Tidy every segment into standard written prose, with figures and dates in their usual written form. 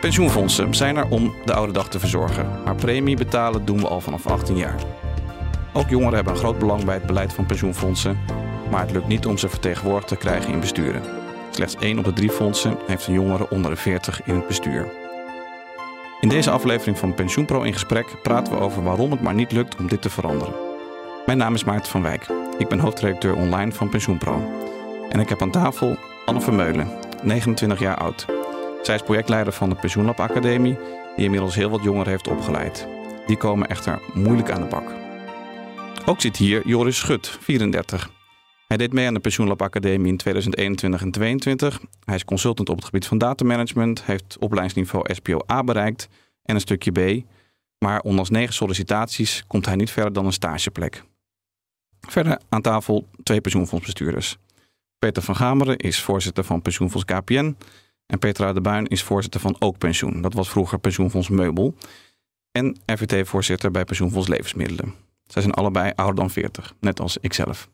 Pensioenfondsen zijn er om de oude dag te verzorgen. Maar premie betalen doen we al vanaf 18 jaar. Ook jongeren hebben een groot belang bij het beleid van pensioenfondsen. Maar het lukt niet om ze vertegenwoordigd te krijgen in besturen. Slechts 1 op de 3 fondsen heeft een jongere onder de 40 in het bestuur. In deze aflevering van PensioenPro in gesprek praten we over waarom het maar niet lukt om dit te veranderen. Mijn naam is Maarten van Wijk. Ik ben hoofdredacteur online van PensioenPro. En ik heb aan tafel Anne Vermeulen, 29 jaar oud. Zij is projectleider van de Pensioenlab Academie, die inmiddels heel wat jongeren heeft opgeleid. Die komen echter moeilijk aan de bak. Ook zit hier Joris Schut, 34. Hij deed mee aan de Pensioenlab Academie in 2021 en 2022. Hij is consultant op het gebied van datamanagement, heeft opleidingsniveau SPO A bereikt en een stukje B. Maar ondanks 9 sollicitaties komt hij niet verder dan een stageplek. Verder aan tafel 2 pensioenfondsbestuurders. Peter van Gameren is voorzitter van pensioenfonds KPN. En Petra de Buin is voorzitter van Ook Pensioen. Dat was vroeger pensioenfonds Meubel. En RVT-voorzitter bij pensioenfonds Levensmiddelen. Zij zijn allebei ouder dan 40, net als ikzelf.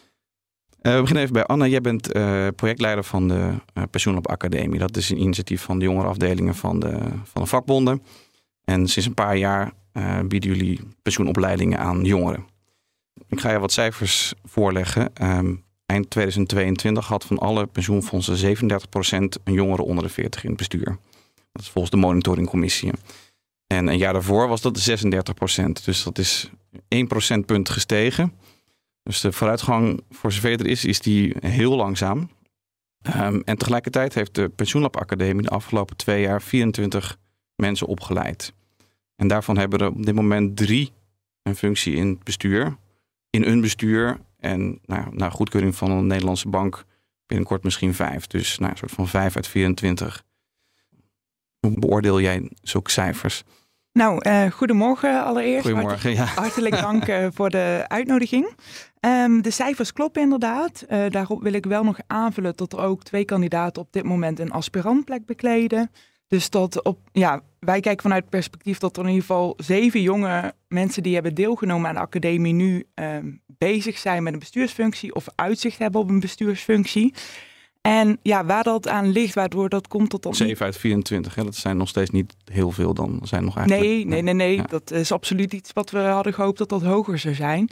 We beginnen even bij Anne. Jij bent projectleider van de Pensioenlab Academie. Dat is een initiatief van de jongerenafdelingen van de vakbonden. En sinds een paar jaar bieden jullie pensioenopleidingen aan jongeren. Ik ga je wat cijfers voorleggen. Eind 2022 had van alle pensioenfondsen 37% een jongere onder de 40 in het bestuur. Dat is volgens de monitoringcommissie. En een jaar daarvoor was dat 36%. Dus dat is 1 procentpunt gestegen. Dus de vooruitgang, voor zover er is die heel langzaam. En tegelijkertijd heeft de Pensioenlab Academie de afgelopen 2 jaar 24 mensen opgeleid. En daarvan hebben er op dit moment 3 een functie in het bestuur. In een bestuur. En na goedkeuring van een Nederlandse bank binnenkort misschien 5. Dus een soort van 5 uit 24. Hoe beoordeel jij zulke cijfers? Goedemorgen allereerst. Goedemorgen, Hartelijk dank voor de uitnodiging. De cijfers kloppen inderdaad. Daarop wil ik wel nog aanvullen dat er ook 2 kandidaten op dit moment een aspirantplek bekleden. Dus wij kijken vanuit het perspectief dat er in ieder geval 7 jonge mensen die hebben deelgenomen aan de academie nu bezig zijn met een bestuursfunctie of uitzicht hebben op een bestuursfunctie. En waar dat aan ligt, waardoor dat komt tot... 7 uit 24, hè? Dat zijn nog steeds niet heel veel dan. Zijn nog eigenlijk... Nee. Ja. Dat is absoluut iets wat we hadden gehoopt dat hoger zou zijn.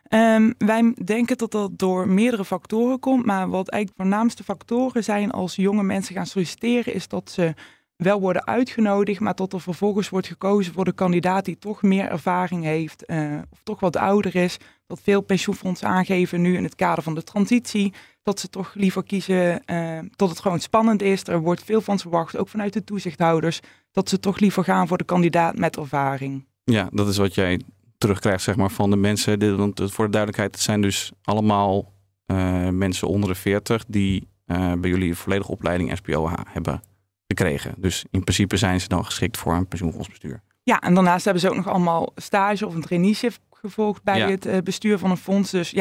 Wij denken dat dat door meerdere factoren komt. Maar wat eigenlijk de voornaamste factoren zijn als jonge mensen gaan solliciteren, is dat ze wel worden uitgenodigd, maar dat er vervolgens wordt gekozen voor de kandidaat die toch meer ervaring heeft of toch wat ouder is. Dat veel pensioenfondsen aangeven nu in het kader van de transitie, dat ze toch liever kiezen dat het gewoon spannend is. Er wordt veel van ze verwacht, ook vanuit de toezichthouders, dat ze toch liever gaan voor de kandidaat met ervaring. Ja, dat is wat jij terugkrijgt zeg maar, van de mensen. Want voor de duidelijkheid, het zijn dus allemaal mensen onder de 40 die bij jullie een volledige opleiding SPOH hebben gekregen. Dus in principe zijn ze dan geschikt voor een pensioenfondsbestuur. Ja, en daarnaast hebben ze ook nog allemaal stage of een traineeship gevolgd bij het bestuur van een fonds. Dus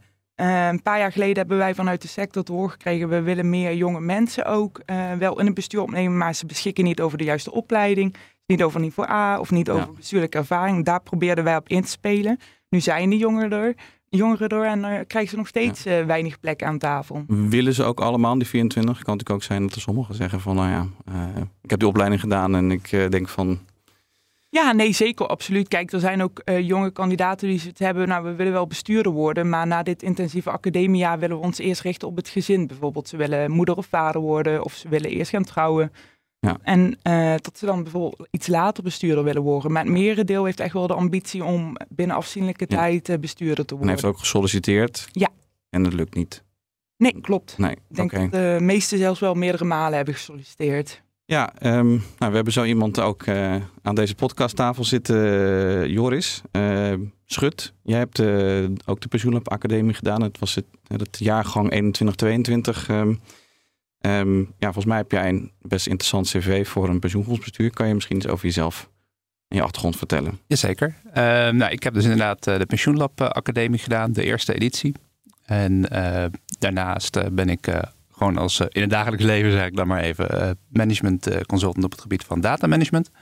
een paar jaar geleden hebben wij vanuit de sector te horen gekregen, we willen meer jonge mensen ook wel in het bestuur opnemen, maar ze beschikken niet over de juiste opleiding, niet over niveau A of niet over bestuurlijke ervaring. Daar probeerden wij op in te spelen. Nu zijn die jongeren er en krijgen ze nog steeds weinig plek aan tafel. Willen ze ook allemaal, die 24? Het kan natuurlijk ook zijn dat er sommigen zeggen van, ik heb die opleiding gedaan en ik denk van... Ja, nee, zeker, absoluut. Kijk, er zijn ook jonge kandidaten die het hebben, we willen wel bestuurder worden, maar na dit intensieve academiejaar willen we ons eerst richten op het gezin. Bijvoorbeeld, ze willen moeder of vader worden of ze willen eerst gaan trouwen. Ja. En dat ze dan bijvoorbeeld iets later bestuurder willen worden. Maar het merendeel heeft echt wel de ambitie om binnen afzienlijke tijd bestuurder te worden. En heeft ook gesolliciteerd? Ja. En dat lukt niet? Nee, klopt. Nee, ik denk dat de meesten zelfs wel meerdere malen hebben gesolliciteerd. Ja, we hebben zo iemand ook aan deze podcasttafel zitten, Joris Schut. Jij hebt ook de Pensioenlab Academie gedaan. Het was het jaargang 21-22. Volgens mij heb jij een best interessant cv voor een pensioenfondsbestuur. Kan je misschien iets over jezelf en je achtergrond vertellen? Jazeker. Ik heb dus inderdaad de Pensioenlab Academie gedaan, de eerste editie. En daarnaast ben ik gewoon als in het dagelijks leven, zeg ik dan maar even, management consultant op het gebied van datamanagement.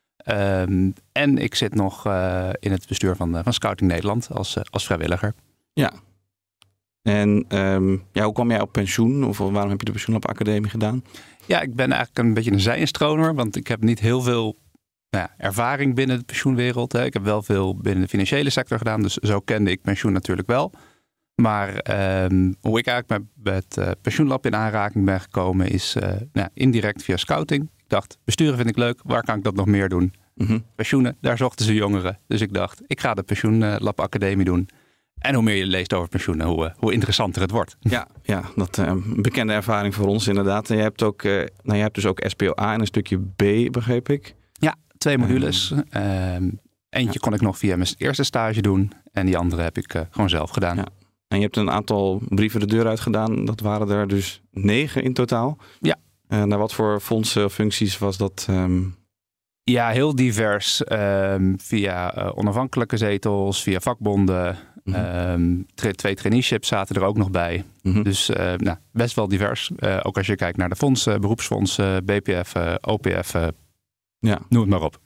En ik zit nog in het bestuur van Scouting Nederland als vrijwilliger. Ja. En hoe kwam jij op pensioen? Of waarom heb je de Pensioenlab Academie gedaan? Ja, ik ben eigenlijk een beetje een zijinstromer. Want ik heb niet heel veel ervaring binnen de pensioenwereld. Hè. Ik heb wel veel binnen de financiële sector gedaan. Dus zo kende ik pensioen natuurlijk wel. Maar hoe ik eigenlijk met het Pensioenlab in aanraking ben gekomen is indirect via scouting. Ik dacht, besturen vind ik leuk. Waar kan ik dat nog meer doen? Mm-hmm. Pensioenen, daar zochten ze jongeren. Dus ik dacht, ik ga de Pensioenlab Academie doen. En hoe meer je leest over pensioenen, hoe interessanter het wordt. Ja, dat een bekende ervaring voor ons inderdaad. En je hebt ook, je hebt dus ook SPO-A en een stukje B, begreep ik. Ja, 2 modules. Eentje kon ik nog via mijn eerste stage doen. En die andere heb ik gewoon zelf gedaan. Ja. En je hebt een aantal brieven de deur uit gedaan. Dat waren er dus 9 in totaal. Ja. Naar wat voor fondsen of functies was dat? Ja, heel divers. Via onafhankelijke zetels, via vakbonden. 2 traineeships zaten er ook nog bij. Mm-hmm. Dus best wel divers. Ook als je kijkt naar de fondsen, beroepsfondsen, BPF, OPF. Noem het maar op.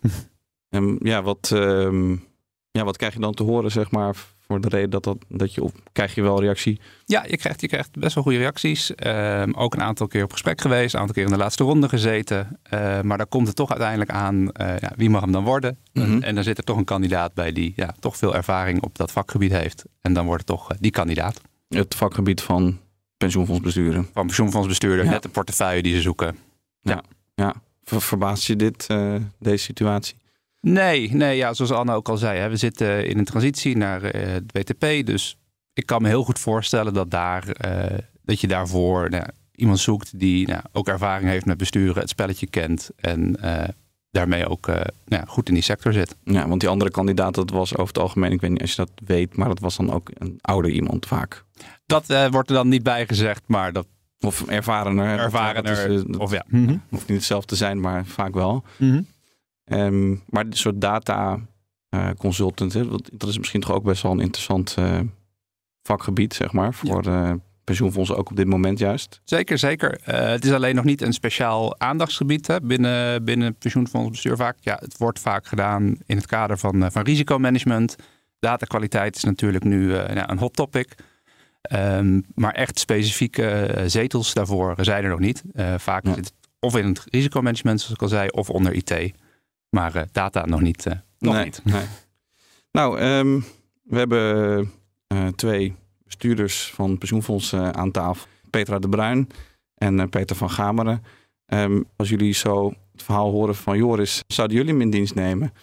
Wat krijg je dan te horen, zeg maar, voor de reden dat je krijg je wel reactie? Ja, je krijgt best wel goede reacties. Ook een aantal keer op gesprek geweest, een aantal keer in de laatste ronde gezeten. Maar daar komt het toch uiteindelijk aan, wie mag hem dan worden? Mm-hmm. En dan zit er toch een kandidaat bij die toch veel ervaring op dat vakgebied heeft. En dan wordt het toch die kandidaat. Het vakgebied van pensioenfondsbesturen. Van pensioenfondsbestuurder, net de portefeuille die ze zoeken. Ja. Verbaast je deze situatie? Nee, zoals Anne ook al zei, we zitten in een transitie naar het WTP. Dus ik kan me heel goed voorstellen dat je daarvoor iemand zoekt die ook ervaring heeft met besturen, het spelletje kent en daarmee ook goed in die sector zit. Ja, want die andere kandidaat, dat was over het algemeen, ik weet niet als je dat weet, maar dat was dan ook een ouder iemand vaak. Dat wordt er dan niet bij gezegd, maar dat... Of ervarener. Hoeft niet hetzelfde te zijn, maar vaak wel. Mm-hmm. Maar dit soort data consultant, dat is misschien toch ook best wel een interessant vakgebied, zeg maar, voor pensioenfondsen ook op dit moment juist. Zeker. Het is alleen nog niet een speciaal aandachtsgebied binnen pensioenfondsbestuur vaak. Ja, het wordt vaak gedaan in het kader van risicomanagement. Datakwaliteit is natuurlijk nu een hot topic. Maar echt specifieke zetels daarvoor zijn er nog niet. Vaak zit het of in het risicomanagement, zoals ik al zei, of onder IT. Maar data nog niet. Nee. Nou, we hebben 2 bestuurders van pensioenfondsen aan tafel. Petra de Bruin en Peter van Gameren. Als jullie zo het verhaal horen van Joris, zouden jullie hem in dienst nemen?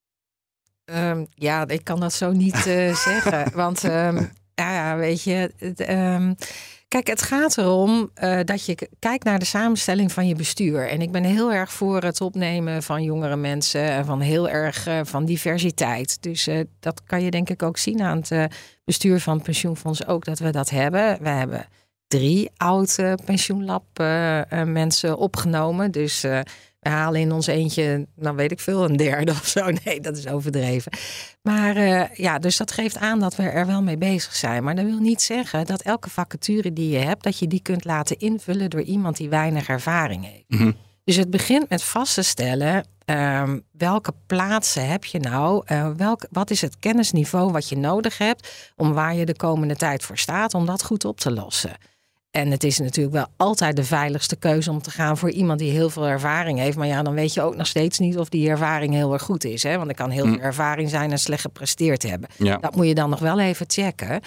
Ik kan dat zo niet zeggen. Want weet je... Kijk, het gaat erom dat je kijkt naar de samenstelling van je bestuur. En ik ben heel erg voor het opnemen van jongere mensen en van heel erg van diversiteit. Dus dat kan je denk ik ook zien aan het bestuur van het pensioenfonds ook dat we dat hebben. We hebben 3 oude pensioenlab mensen opgenomen. Dus we halen in ons eentje, nou weet ik veel, een derde of zo. Nee, dat is overdreven. Maar dus dat geeft aan dat we er wel mee bezig zijn. Maar dat wil niet zeggen dat elke vacature die je hebt, dat je die kunt laten invullen door iemand die weinig ervaring heeft. Mm-hmm. Dus het begint met vast te stellen, welke plaatsen heb je nou? Wat is het kennisniveau wat je nodig hebt om waar je de komende tijd voor staat, om dat goed op te lossen? En het is natuurlijk wel altijd de veiligste keuze om te gaan voor iemand die heel veel ervaring heeft. Maar dan weet je ook nog steeds niet of die ervaring heel erg goed is. Hè? Want er kan heel veel ervaring zijn en slecht gepresteerd hebben. Ja. Dat moet je dan nog wel even checken.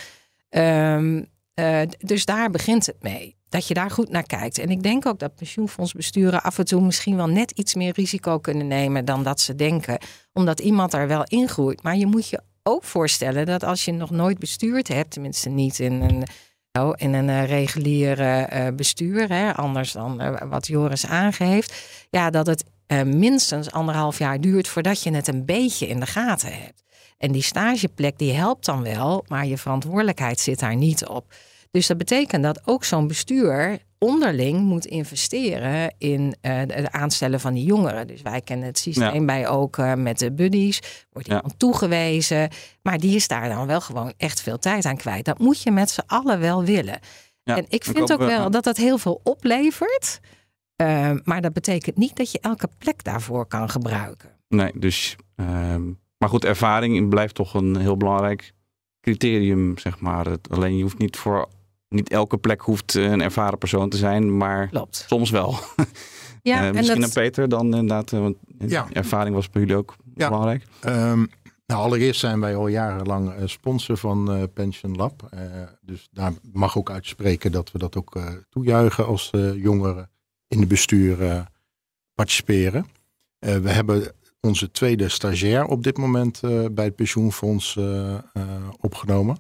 Dus daar begint het mee. Dat je daar goed naar kijkt. En ik denk ook dat pensioenfondsbesturen af en toe misschien wel net iets meer risico kunnen nemen dan dat ze denken. Omdat iemand daar wel ingroeit. Maar je moet je ook voorstellen dat als je nog nooit bestuurd hebt, tenminste niet in een reguliere bestuur, anders dan wat Joris aangeeft, dat het minstens 1,5 jaar duurt voordat je het een beetje in de gaten hebt. En die stageplek die helpt dan wel, maar je verantwoordelijkheid zit daar niet op. Dus dat betekent dat ook zo'n bestuur onderling moet investeren in het aanstellen van die jongeren. Dus wij kennen het systeem bij ook met de buddies. Wordt iemand toegewezen. Maar die is daar dan wel gewoon echt veel tijd aan kwijt. Dat moet je met z'n allen wel willen. Ja, en ik vind ook wel dat dat heel veel oplevert. Maar dat betekent niet dat je elke plek daarvoor kan gebruiken. Nee, dus... maar goed, ervaring blijft toch een heel belangrijk criterium, zeg maar. Alleen je hoeft niet voor niet elke plek hoeft een ervaren persoon te zijn, maar Klopt. soms wel. Ja, misschien aan Peter dan inderdaad, want ervaring was bij jullie ook belangrijk. Allereerst zijn wij al jarenlang sponsor van Pension Lab. Dus daar mag ook uitspreken dat we dat ook toejuichen als jongeren in de bestuur participeren. We hebben onze tweede stagiair op dit moment bij het pensioenfonds opgenomen.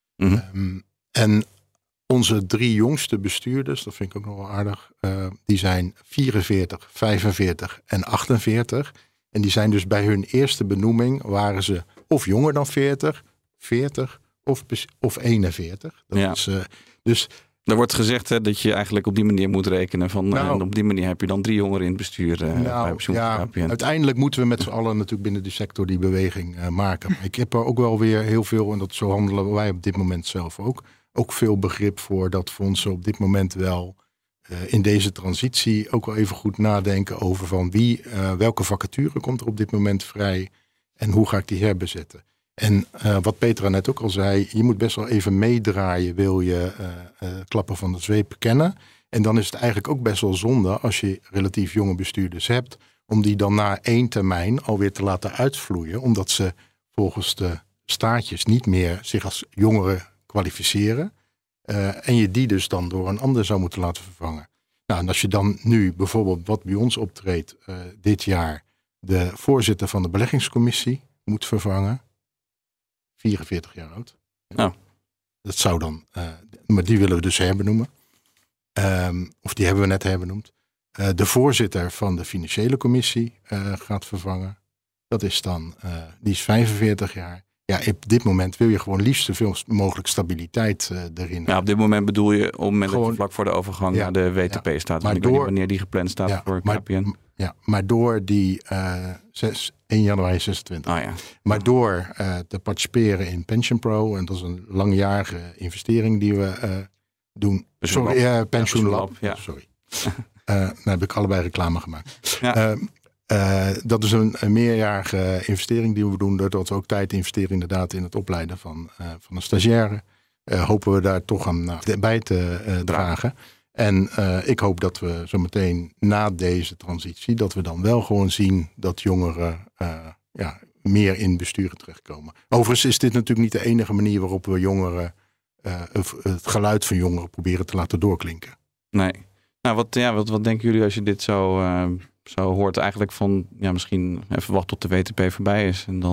En onze 3 jongste bestuurders, dat vind ik ook nog wel aardig, die zijn 44, 45 en 48. En die zijn dus bij hun eerste benoeming, waren ze of jonger dan 40, 40 of 41. Dat is, dus er wordt gezegd dat je eigenlijk op die manier moet rekenen. En op die manier heb je dan 3 jongeren in het bestuur. Uiteindelijk moeten we met z'n allen natuurlijk binnen de sector die beweging maken. Maar ik heb er ook wel weer heel veel, en dat zo handelen wij op dit moment zelf ook veel begrip voor dat fondsen op dit moment wel in deze transitie ook wel even goed nadenken over van welke vacature komt er op dit moment vrij en hoe ga ik die herbezetten. En wat Petra net ook al zei, je moet best wel even meedraaien, wil je klappen van de zweep kennen. En dan is het eigenlijk ook best wel zonde als je relatief jonge bestuurders hebt, om die dan na 1 termijn alweer te laten uitvloeien, omdat ze volgens de staatjes niet meer zich als jongeren kwalificeren. En je die dus dan door een ander zou moeten laten vervangen. Nou, en als je dan nu bijvoorbeeld wat bij ons optreedt dit jaar, de voorzitter van de beleggingscommissie moet vervangen. 44 jaar oud. Oh. Dat zou dan, maar die willen we dus herbenoemen. Of die hebben we net herbenoemd. De voorzitter van de financiële commissie gaat vervangen. Dat is dan, die is 45 jaar. Ja, op dit moment wil je gewoon liefst zoveel mogelijk stabiliteit erin. Ja, op dit moment bedoel je op het moment dat je vlak voor de overgang naar de WTP staat. Dus ik weet niet wanneer die gepland staat voor KPN. Maar door die 1 januari 26. Maar door te participeren in Pension Pro, en dat is een langjarige investering die we doen. Pension Lab. Sorry. Daar heb ik allebei reclame gemaakt. Ja. Dat is een meerjarige investering die we doen. Doordat we ook tijd investeren inderdaad in het opleiden van een stagiaire. Hopen we daar toch aan bij te dragen. En ik hoop dat we zo meteen na deze transitie, dat we dan wel gewoon zien dat jongeren meer in besturen terechtkomen. Overigens is dit natuurlijk niet de enige manier waarop we jongeren, het geluid van jongeren proberen te laten doorklinken. Nee. Nou, wat denken jullie als je dit zo hoort eigenlijk van, misschien even wachten tot de WTP voorbij is. En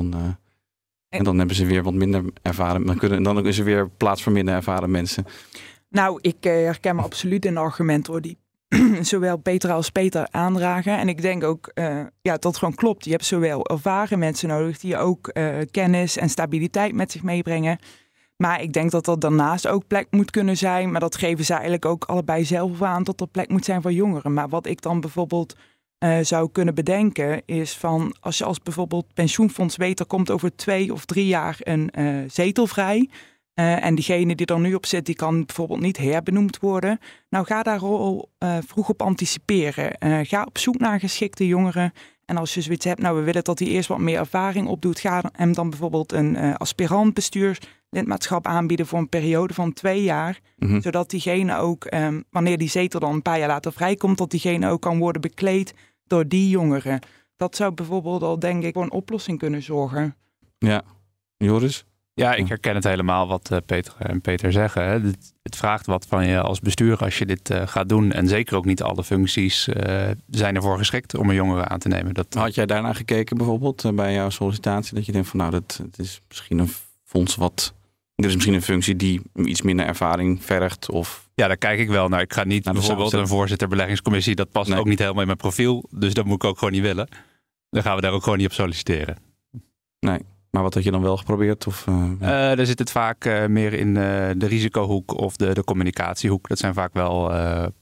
dan hebben ze weer wat minder ervaren. Dan is er weer plaats voor minder ervaren mensen. Nou, ik herken me absoluut in de argumenten die zowel Petra als Peter aandragen. En ik denk ook dat het gewoon klopt. Je hebt zowel ervaren mensen nodig die ook kennis en stabiliteit met zich meebrengen. Maar ik denk dat er daarnaast ook plek moet kunnen zijn. Maar dat geven ze eigenlijk ook allebei zelf aan, dat er plek moet zijn voor jongeren. Maar wat ik dan bijvoorbeeld zou kunnen bedenken is van, als je als bijvoorbeeld pensioenfonds weet, er komt over 2 of 3 jaar een zetel vrij. En diegene die er nu op zit, die kan bijvoorbeeld niet herbenoemd worden. Nou, ga daar al vroeg op anticiperen. Ga op zoek naar geschikte jongeren. En als je zoiets hebt, we willen dat hij eerst wat meer ervaring opdoet. Ga hem dan bijvoorbeeld een aspirant bestuurslidmaatschap aanbieden voor een periode van 2 jaar. Mm-hmm. Zodat diegene ook, wanneer die zetel dan een paar jaar later vrijkomt, dat diegene ook kan worden bekleed door die jongeren. Dat zou bijvoorbeeld al, denk ik, voor een oplossing kunnen zorgen. Ja, Joris? Ja, ik herken het helemaal wat Peter en Peter zeggen. Hè. Het vraagt wat van je als bestuurder als je dit gaat doen. En zeker ook niet alle functies zijn ervoor geschikt om een jongere aan te nemen. Had jij daarna gekeken bijvoorbeeld bij jouw sollicitatie? Dat je denkt van het is misschien een fonds dit is misschien een functie die iets minder ervaring vergt? Of... Ja, daar kijk ik wel naar. Ik ga niet bijvoorbeeld een voorzitter beleggingscommissie. Dat past ook niet helemaal in mijn profiel. Dus dat moet ik ook gewoon niet willen. Dan gaan we daar ook gewoon niet op solliciteren. Nee. Maar wat had je dan wel geprobeerd? Daar zit het vaak meer in de risicohoek of de communicatiehoek. Dat zijn vaak wel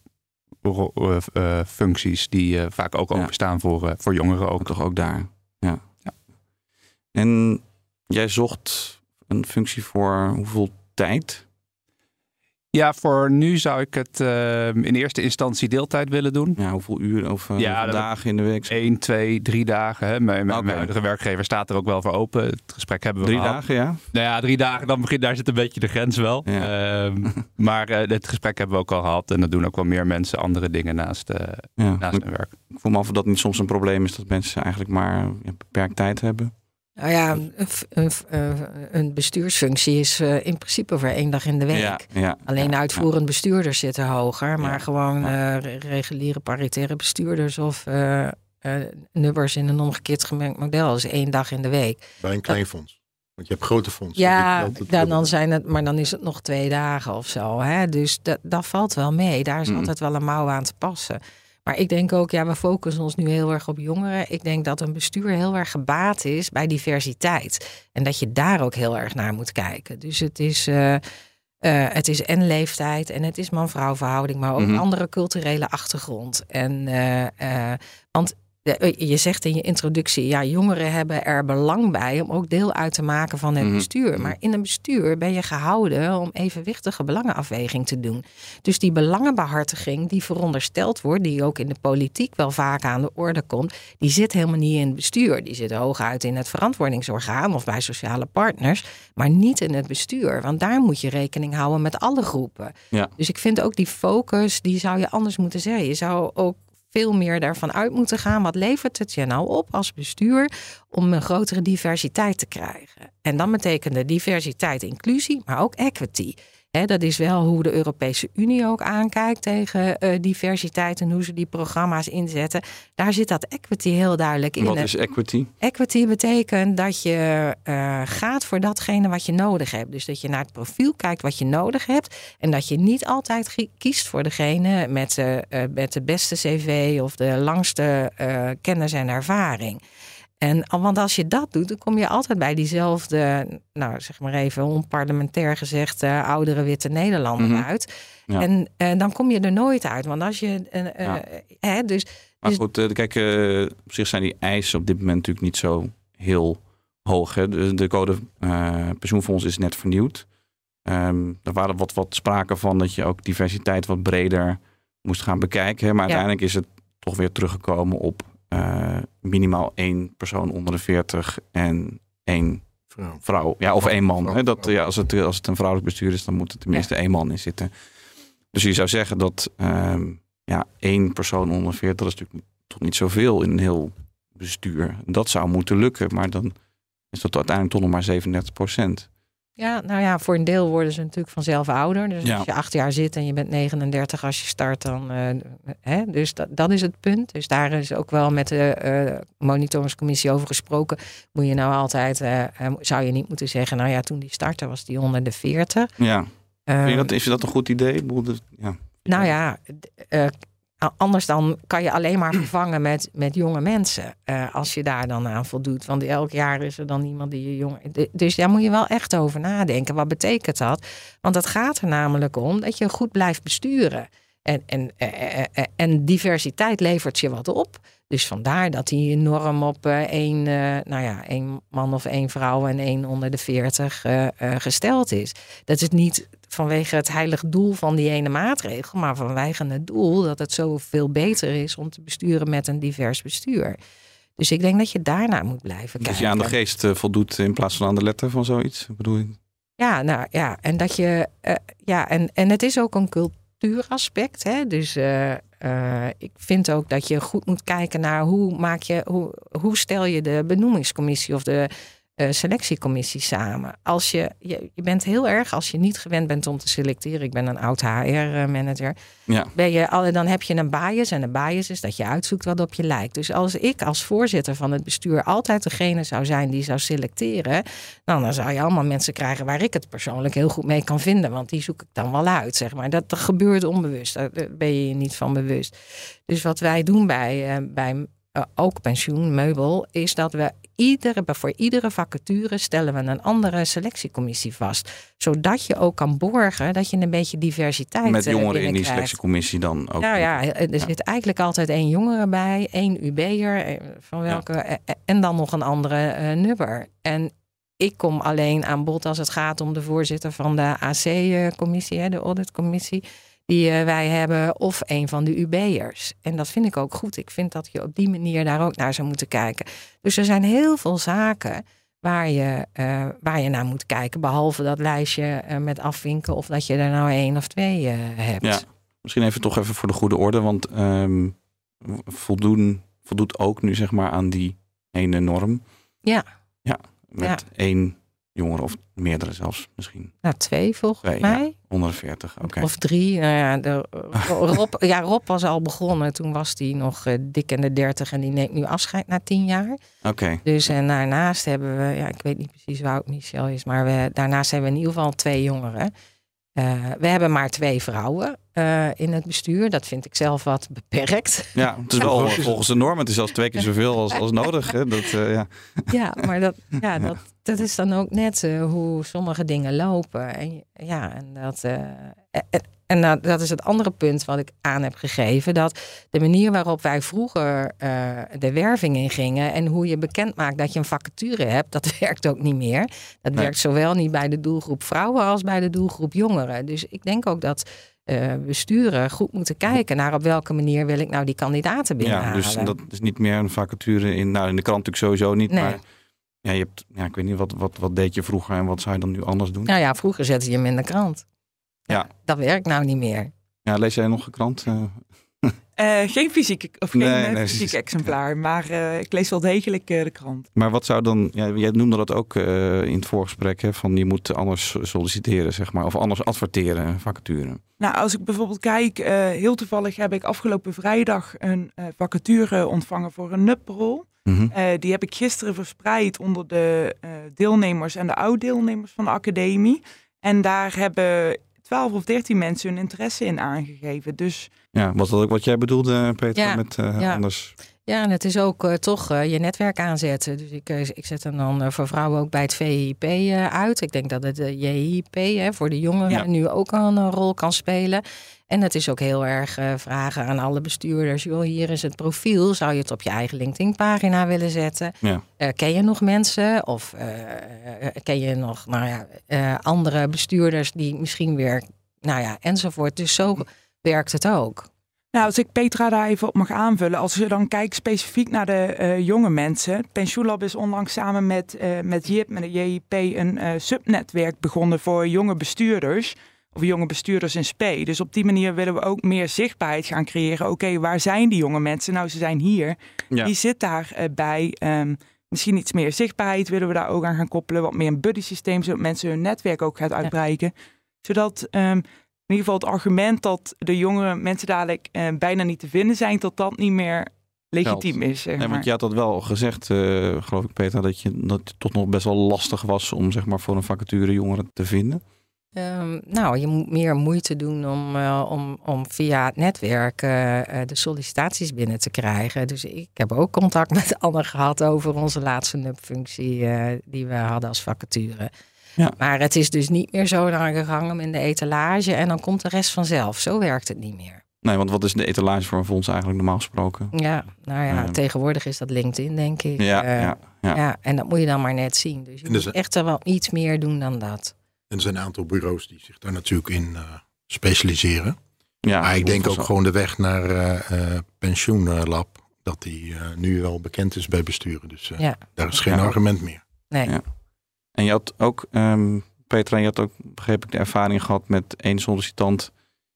functies die vaak ook openstaan voor jongeren ook. Toch ook daar. Ja. En jij zocht een functie voor hoeveel tijd? Ja, voor nu zou ik het in eerste instantie deeltijd willen doen. Ja, hoeveel uren of dagen in de week? 1, 2, 3 dagen. Hè. Mijn huidige werkgever staat er ook wel voor open. Het gesprek hebben we 3 gehad. 3 dagen, ja? Nou ja, 3 dagen, daar zit een beetje de grens wel. Ja. Maar het gesprek hebben we ook al gehad. En dat doen ook wel meer mensen andere dingen naast hun werk. Ik voel me af of dat niet soms een probleem is dat mensen eigenlijk maar beperkt tijd hebben. Nou ja, een bestuursfunctie is in principe voor 1 dag in de week. Alleen uitvoerend bestuurders zitten hoger. Maar gewoon reguliere paritaire bestuurders of nubbers in een omgekeerd gemengd model is 1 dag in de week. Bij een klein fonds. Want je hebt grote fondsen. Ja, dan is het nog 2 dagen of zo. Hè? Dus dat valt wel mee. Daar is altijd wel een mouw aan te passen. Maar ik denk ook, we focussen ons nu heel erg op jongeren. Ik denk dat een bestuur heel erg gebaat is bij diversiteit. En dat je daar ook heel erg naar moet kijken. Dus het is en leeftijd en het is man-vrouw verhouding, maar ook andere culturele achtergrond. Want je zegt in je introductie, jongeren hebben er belang bij om ook deel uit te maken van het bestuur. Maar in een bestuur ben je gehouden om evenwichtige belangenafweging te doen. Dus die belangenbehartiging die verondersteld wordt, die ook in de politiek wel vaak aan de orde komt, die zit helemaal niet in het bestuur. Die zit hooguit in het verantwoordingsorgaan of bij sociale partners, maar niet in het bestuur. Want daar moet je rekening houden met alle groepen. Ja. Dus ik vind ook die focus, die zou je anders moeten zeggen. Je zou ook veel meer daarvan uit moeten gaan. Wat levert het je nou op als bestuur om een grotere diversiteit te krijgen? En dan betekende diversiteit inclusie, maar ook equity. Dat is wel hoe de Europese Unie ook aankijkt tegen diversiteit en hoe ze die programma's inzetten. Daar zit dat equity heel duidelijk in. Wat is equity? Equity betekent dat je gaat voor datgene wat je nodig hebt. Dus dat je naar het profiel kijkt wat je nodig hebt. En dat je niet altijd kiest voor degene met de beste cv of de langste kennis en ervaring. Want als je dat doet, dan kom je altijd bij diezelfde, zeg maar even onparlementair gezegd, oudere witte Nederlander uit. Ja. En dan kom je er nooit uit. Want als je. Maar goed, kijk, op zich zijn die eisen op dit moment natuurlijk niet zo heel hoog. Hè. De code pensioenfonds is net vernieuwd. Er waren wat sprake van dat je ook diversiteit wat breder moest gaan bekijken. Hè. Maar uiteindelijk is het toch weer teruggekomen op minimaal 1 persoon onder de 40 en 1 vrouw. Ja, of 1 man. Hè? Als het een vrouwelijk bestuur is, dan moet er tenminste 1 man in zitten. Dus je zou zeggen dat 1 persoon onder 40, dat is natuurlijk toch niet zoveel in een heel bestuur. Dat zou moeten lukken, maar dan is dat uiteindelijk toch nog maar 37%. Ja, voor een deel worden ze natuurlijk vanzelf ouder. Dus als je 8 jaar zit en je bent 39 als je start, dan dus dat is het punt. Dus daar is ook wel met de monitoringscommissie over gesproken. Moet je nou altijd, zou je niet moeten zeggen, toen die startte was die onder de 40. Ja. Is dat een goed idee? Anders dan kan je alleen maar vervangen met jonge mensen. Als je daar dan aan voldoet. Want elk jaar is er dan iemand die je jong. Dus daar moet je wel echt over nadenken. Wat betekent dat? Want het gaat er namelijk om dat je goed blijft besturen. En diversiteit levert je wat op. Dus vandaar dat die norm op 1 man of 1 vrouw en 1 onder de 40 gesteld is. Dat is niet vanwege het heilige doel van die ene maatregel, maar vanwege het doel dat het zoveel beter is om te besturen met een divers bestuur. Dus ik denk dat je daarnaar moet blijven kijken. Dus je aan de geest voldoet in plaats van aan de letter van zoiets, bedoel je? En dat je en het is ook een cultuuraspect, hè? Dus ik vind ook dat je goed moet kijken naar hoe stel je de benoemingscommissie of de selectiecommissie samen. Als je bent heel erg, als je niet gewend bent om te selecteren, ik ben een oud HR-manager, dan heb je een bias. En een bias is dat je uitzoekt wat op je lijkt. Dus als ik als voorzitter van het bestuur altijd degene zou zijn die zou selecteren, dan zou je allemaal mensen krijgen waar ik het persoonlijk heel goed mee kan vinden. Want die zoek ik dan wel uit, zeg maar. Dat gebeurt onbewust. Daar ben je je niet van bewust. Dus wat wij doen bij ook pensioenmeubel, is dat we voor iedere vacature stellen we een andere selectiecommissie vast. Zodat je ook kan borgen dat je een beetje diversiteit met jongeren in die selectiecommissie dan ook. Er zit eigenlijk altijd 1 jongere bij, 1 UB'er, van welke en dan nog een andere nubber. En ik kom alleen aan bod als het gaat om de voorzitter van de AC-commissie, de auditcommissie, die wij hebben, of een van de UB'ers. En dat vind ik ook goed. Ik vind dat je op die manier daar ook naar zou moeten kijken. Dus er zijn heel veel zaken waar je naar moet kijken, behalve dat lijstje met afvinken of dat je er nou 1 of 2 hebt. Ja, misschien toch even voor de goede orde, want voldoet ook nu zeg maar aan die ene norm. Ja. Ja, met 1 jongere of meerdere zelfs misschien. Nou, 2 volgens mij. Ja, onder de 40, oké. Of 3. Rob was al begonnen. Toen was hij nog dik in de 30 en die neemt nu afscheid na 10 jaar. Oké. Dus en daarnaast hebben we, ik weet niet precies hoe oud Michel is, maar daarnaast hebben we in ieder geval 2 jongeren. We hebben maar 2 vrouwen in het bestuur. Dat vind ik zelf wat beperkt. Ja, het is wel volgens de norm. Het is zelfs 2 keer zoveel als nodig. Hè? Ja, maar dat is dan ook net hoe sommige dingen lopen. En dat is het andere punt wat ik aan heb gegeven. Dat de manier waarop wij vroeger de werving in gingen en hoe je bekend maakt dat je een vacature hebt, dat werkt ook niet meer. Dat werkt zowel niet bij de doelgroep vrouwen als bij de doelgroep jongeren. Dus ik denk ook dat besturen goed moeten kijken naar op welke manier wil ik nou die kandidaten binnenhalen. Ja, dus dat is niet meer een vacature in de krant natuurlijk sowieso niet. Nee. Maar je hebt, ik weet niet, wat deed je vroeger en wat zou je dan nu anders doen? Nou ja, vroeger zette je hem in de krant. Ja. Dat werkt nou niet meer. Ja, lees jij nog een krant? Geen fysiek exemplaar, maar ik lees wel degelijk de krant. Maar wat zou dan, jij noemde dat ook in het voorgesprek, hè, van je moet anders solliciteren, zeg maar, of anders adverteren, vacature. Nou, als ik bijvoorbeeld kijk, heel toevallig heb ik afgelopen vrijdag een vacature ontvangen voor een NUP-rol. Mm-hmm. Die heb ik gisteren verspreid onder de deelnemers en de oud-deelnemers van de academie. En daar hebben 12 of 13 mensen hun interesse in aangegeven. Dus ja, was dat ook wat jij bedoelde, Petra, met anders? Ja, en het is ook toch je netwerk aanzetten. Dus ik zet hem dan voor vrouwen ook bij het VIP uit. Ik denk dat het JIP voor de jongeren nu ook een rol kan spelen. En het is ook heel erg vragen aan alle bestuurders. Joh, hier is het profiel. Zou je het op je eigen LinkedIn-pagina willen zetten? Ja. Ken je nog mensen? Of ken je nog andere bestuurders die misschien weer... enzovoort. Dus zo werkt het ook. Nou, als ik Petra daar even op mag aanvullen. Als je dan kijkt specifiek naar de jonge mensen. Pensioenlab is onlangs samen met JIP, met de JIP, een subnetwerk begonnen voor jonge bestuurders. Of jonge bestuurders in SP. Dus op die manier willen we ook meer zichtbaarheid gaan creëren. Oké, waar zijn die jonge mensen? Nou, ze zijn hier. Ja. Die zit daarbij. Misschien iets meer zichtbaarheid willen we daar ook aan gaan koppelen. Wat meer een buddy systeem, zodat mensen hun netwerk ook gaat uitbreiden. Ja. Zodat in ieder geval het argument dat de jonge mensen dadelijk bijna niet te vinden zijn, dat niet meer legitiem is. Zeg maar. Nee, want je had dat wel gezegd, geloof ik, Petra, dat het toch nog best wel lastig was om zeg maar voor een vacature jongeren te vinden. Je moet meer moeite doen om via het netwerk de sollicitaties binnen te krijgen. Dus ik heb ook contact met Anne gehad over onze laatste NUP-functie die we hadden als vacature. Ja. Maar het is dus niet meer zo naar gehangen in de etalage en dan komt de rest vanzelf. Zo werkt het niet meer. Nee, want wat is de etalage voor een fonds eigenlijk normaal gesproken? Ja, tegenwoordig is dat LinkedIn, denk ik. Ja, en dat moet je dan maar net zien. Dus je moet echt wel iets meer doen dan dat. En er zijn een aantal bureaus die zich daar natuurlijk in specialiseren. Ja, maar ik denk ook gewoon de weg naar Pensioenlab, dat die nu wel bekend is bij besturen. Dus daar is geen argument meer. Nee. Ja. En je had ook, Petra, je had ook, begreep ik, de ervaring gehad met één sollicitant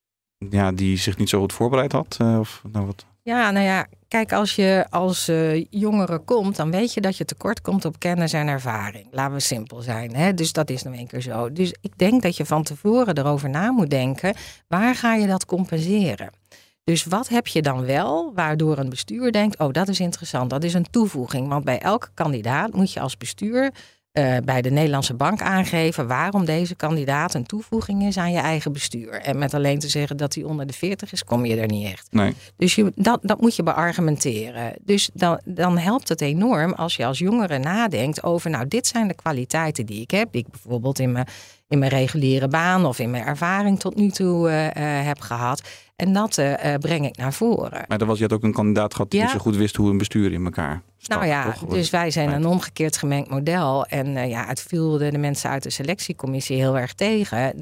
die zich niet zo goed voorbereid had? Wat? Ja, kijk, als je als jongere komt, dan weet je dat je tekort komt op kennis en ervaring. Laten we simpel zijn, hè? Dus dat is nou een keer zo. Dus ik denk dat je van tevoren erover na moet denken, waar ga je dat compenseren? Dus wat heb je dan wel, waardoor een bestuur denkt, oh, dat is interessant, dat is een toevoeging. Want bij elke kandidaat moet je als bestuur bij de Nederlandse Bank aangeven waarom deze kandidaat een toevoeging is aan je eigen bestuur. En met alleen te zeggen dat hij onder de 40 is, kom je er niet echt. Nee. Dus dat moet je beargumenteren. Dus dan helpt het enorm als je als jongere nadenkt over, nou, dit zijn de kwaliteiten die ik heb, die ik bijvoorbeeld in in mijn reguliere baan of in mijn ervaring tot nu toe heb gehad. En dat breng ik naar voren. Maar je had ook een kandidaat gehad die niet zo goed wist hoe een bestuur in elkaar stak. Nou ja, toch? dus wij zijn een omgekeerd gemengd model. En het viel de mensen uit de selectiecommissie heel erg tegen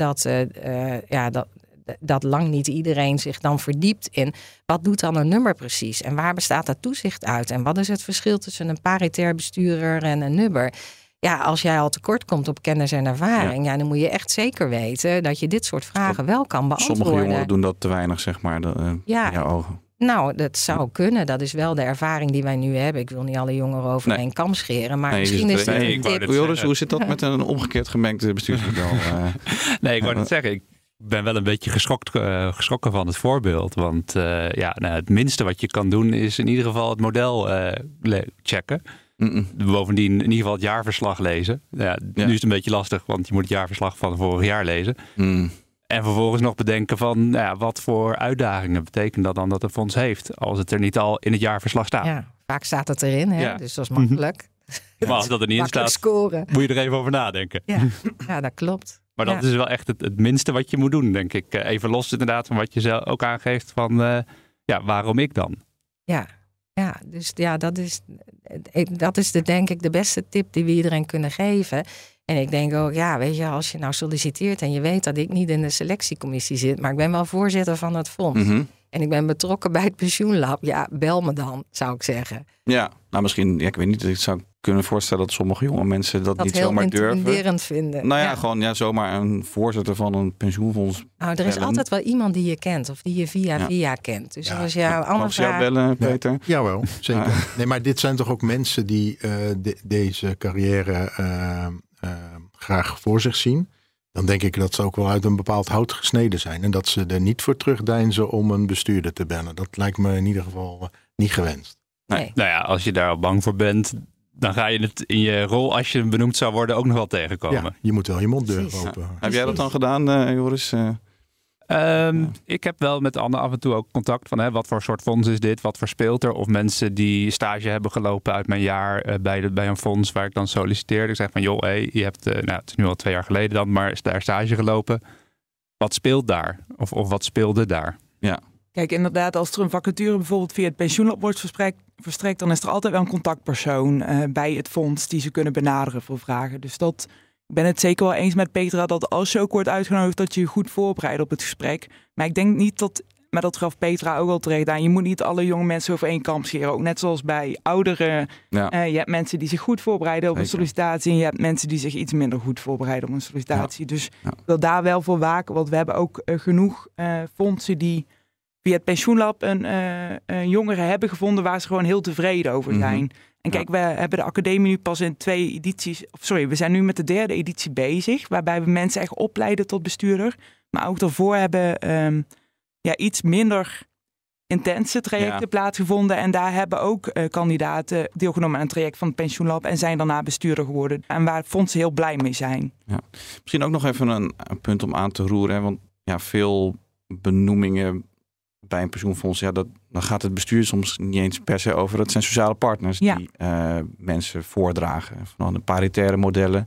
dat lang niet iedereen zich dan verdiept in wat doet dan een nummer precies? En waar bestaat dat toezicht uit? En wat is het verschil tussen een paritair bestuurder en een nummer? Ja, als jij al tekort komt op kennis en ervaring, dan moet je echt zeker weten dat je dit soort vragen wel kan beantwoorden. Sommige jongeren doen dat te weinig, zeg maar, in jouw ogen. Nou, dat zou kunnen. Dat is wel de ervaring die wij nu hebben. Ik wil niet alle jongeren over één kam scheren, maar misschien is dit een tip. Joris, hoe zit dat met een omgekeerd gemengd bestuursmodel? Nee, ik wou net zeggen, ik ben wel een beetje geschrokken van het voorbeeld. Want het minste wat je kan doen is in ieder geval het model checken. Bovendien in ieder geval het jaarverslag lezen. Nu is het een beetje lastig, want je moet het jaarverslag van vorig jaar lezen. En vervolgens nog bedenken van wat voor uitdagingen betekent dat dan dat een fonds heeft. Als het er niet al in het jaarverslag staat. Ja, vaak staat het erin, hè? Dus dat is makkelijk. Maar als dat er niet in staat, scoren. Moet je er even over nadenken. Ja, dat klopt. Maar dat is wel echt het minste wat je moet doen, denk ik. Even los inderdaad van wat je zelf ook aangeeft van waarom ik dan? Ja, dus dat is denk ik de beste tip die we iedereen kunnen geven. En ik denk ook, weet je, als je nou solliciteert en je weet dat ik niet in de selectiecommissie zit, maar ik ben wel voorzitter van het fonds. En ik ben betrokken bij het pensioenlab. Bel me dan, zou ik zeggen. Ja, nou misschien, ik weet niet, ik zou kunnen voorstellen dat sommige jonge mensen dat niet zomaar durven. Dat heel intimiderend vinden. Nou gewoon zomaar een voorzitter van een pensioenfonds. Nou, er is altijd wel iemand die je kent of die je via kent. Dus als je mag jou bellen, Peter? Jawel, zeker. Nee, maar dit zijn toch ook mensen die deze carrière graag voor zich zien. Dan denk ik dat ze ook wel uit een bepaald hout gesneden zijn. En dat ze er niet voor terugdeinzen om een bestuurder te bellen. Dat lijkt me in ieder geval niet gewenst. Nee. Nou ja, als je daar al bang voor bent, dan ga je het in je rol, als je benoemd zou worden, ook nog wel tegenkomen. Ja, je moet wel je monddeur open. Heb jij dat dan gedaan, Joris? Ik heb wel met Anne af en toe ook contact van wat voor soort fonds is dit, wat voor speelt er? Of mensen die stage hebben gelopen uit mijn jaar bij een fonds waar ik dan solliciteerde. Ik zeg van je hebt, het is nu al 2 jaar geleden dan, maar is daar stage gelopen. Wat speelt daar? Of wat speelde daar? Ja. Kijk, inderdaad, als er een vacature bijvoorbeeld via het pensioenlab wordt verstrekt, dan is er altijd wel een contactpersoon bij het fonds die ze kunnen benaderen voor vragen. Dus ik ben het zeker wel eens met Petra dat als je ook wordt uitgenodigd, dat je je goed voorbereidt op het gesprek. Maar ik denk niet maar dat gaf Petra ook al terecht aan, je moet niet alle jonge mensen over één kam scheren. Ook net zoals bij ouderen. Je hebt mensen die zich goed voorbereiden op een sollicitatie en je hebt mensen die zich iets minder goed voorbereiden op een sollicitatie. Dus ik wil daar wel voor waken, want we hebben ook genoeg fondsen die via het pensioenlab een jongere hebben gevonden waar ze gewoon heel tevreden over zijn. En kijk, we hebben de academie nu pas in 2 edities... we zijn nu met de 3e editie bezig, waarbij we mensen echt opleiden tot bestuurder. Maar ook daarvoor hebben iets minder intense trajecten plaatsgevonden. En daar hebben ook kandidaten deelgenomen aan een traject van het pensioenlab en zijn daarna bestuurder geworden. En waar fondsen heel blij mee zijn. Ja. Misschien ook nog even een punt om aan te roeren. Hè? Want veel benoemingen bij een pensioenfonds, dan gaat het bestuur soms niet eens per se over. Het zijn sociale partners die mensen voordragen. Van de paritaire modellen.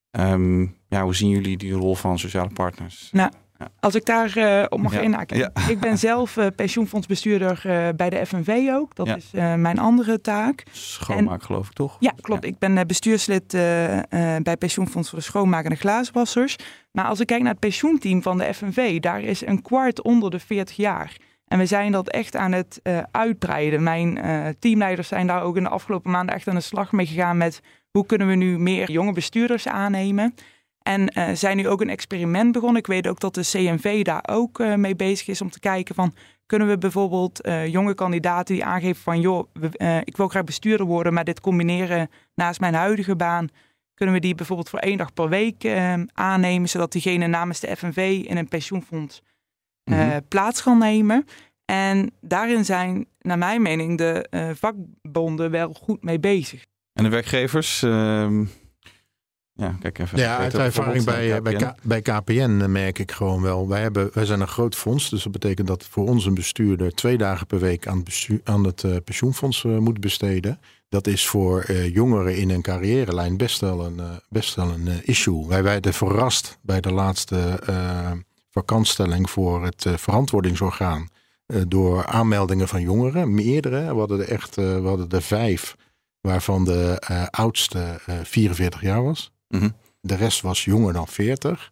Hoe zien jullie die rol van sociale partners? Nou, als ik daar op mag inhaken. Ja. Ik ben zelf pensioenfondsbestuurder bij de FNV ook. Dat is mijn andere taak. Schoonmaak geloof ik toch? Ja, klopt. Ja. Ik ben bestuurslid bij pensioenfonds voor de schoonmaak en de glazenwassers. Maar als ik kijk naar het pensioenteam van de FNV, daar is 1/4 onder de 40 jaar. En we zijn dat echt aan het uitbreiden. Mijn teamleiders zijn daar ook in de afgelopen maanden echt aan de slag mee gegaan met hoe kunnen we nu meer jonge bestuurders aannemen. En zijn nu ook een experiment begonnen. Ik weet ook dat de CNV daar ook mee bezig is om te kijken van, kunnen we bijvoorbeeld jonge kandidaten die aangeven van, ik wil graag bestuurder worden, maar dit combineren naast mijn huidige baan, kunnen we die bijvoorbeeld voor 1 dag per week aannemen, zodat diegene namens de FNV in een pensioenfonds plaats kan nemen. En daarin zijn, naar mijn mening, de vakbonden wel goed mee bezig. En de werkgevers? Kijk even. Ja, uit ervaring bij KPN merk ik gewoon wel. Wij zijn een groot fonds, dus dat betekent dat voor ons een bestuurder 2 dagen per week aan het pensioenfonds moet besteden. Dat is voor jongeren in een carrièrelijn best wel een issue. Wij werden verrast bij de laatste vakantstelling voor het verantwoordingsorgaan. Door aanmeldingen van jongeren, meerdere. We hadden er 5, waarvan de oudste 44 jaar was. Mm-hmm. De rest was jonger dan 40.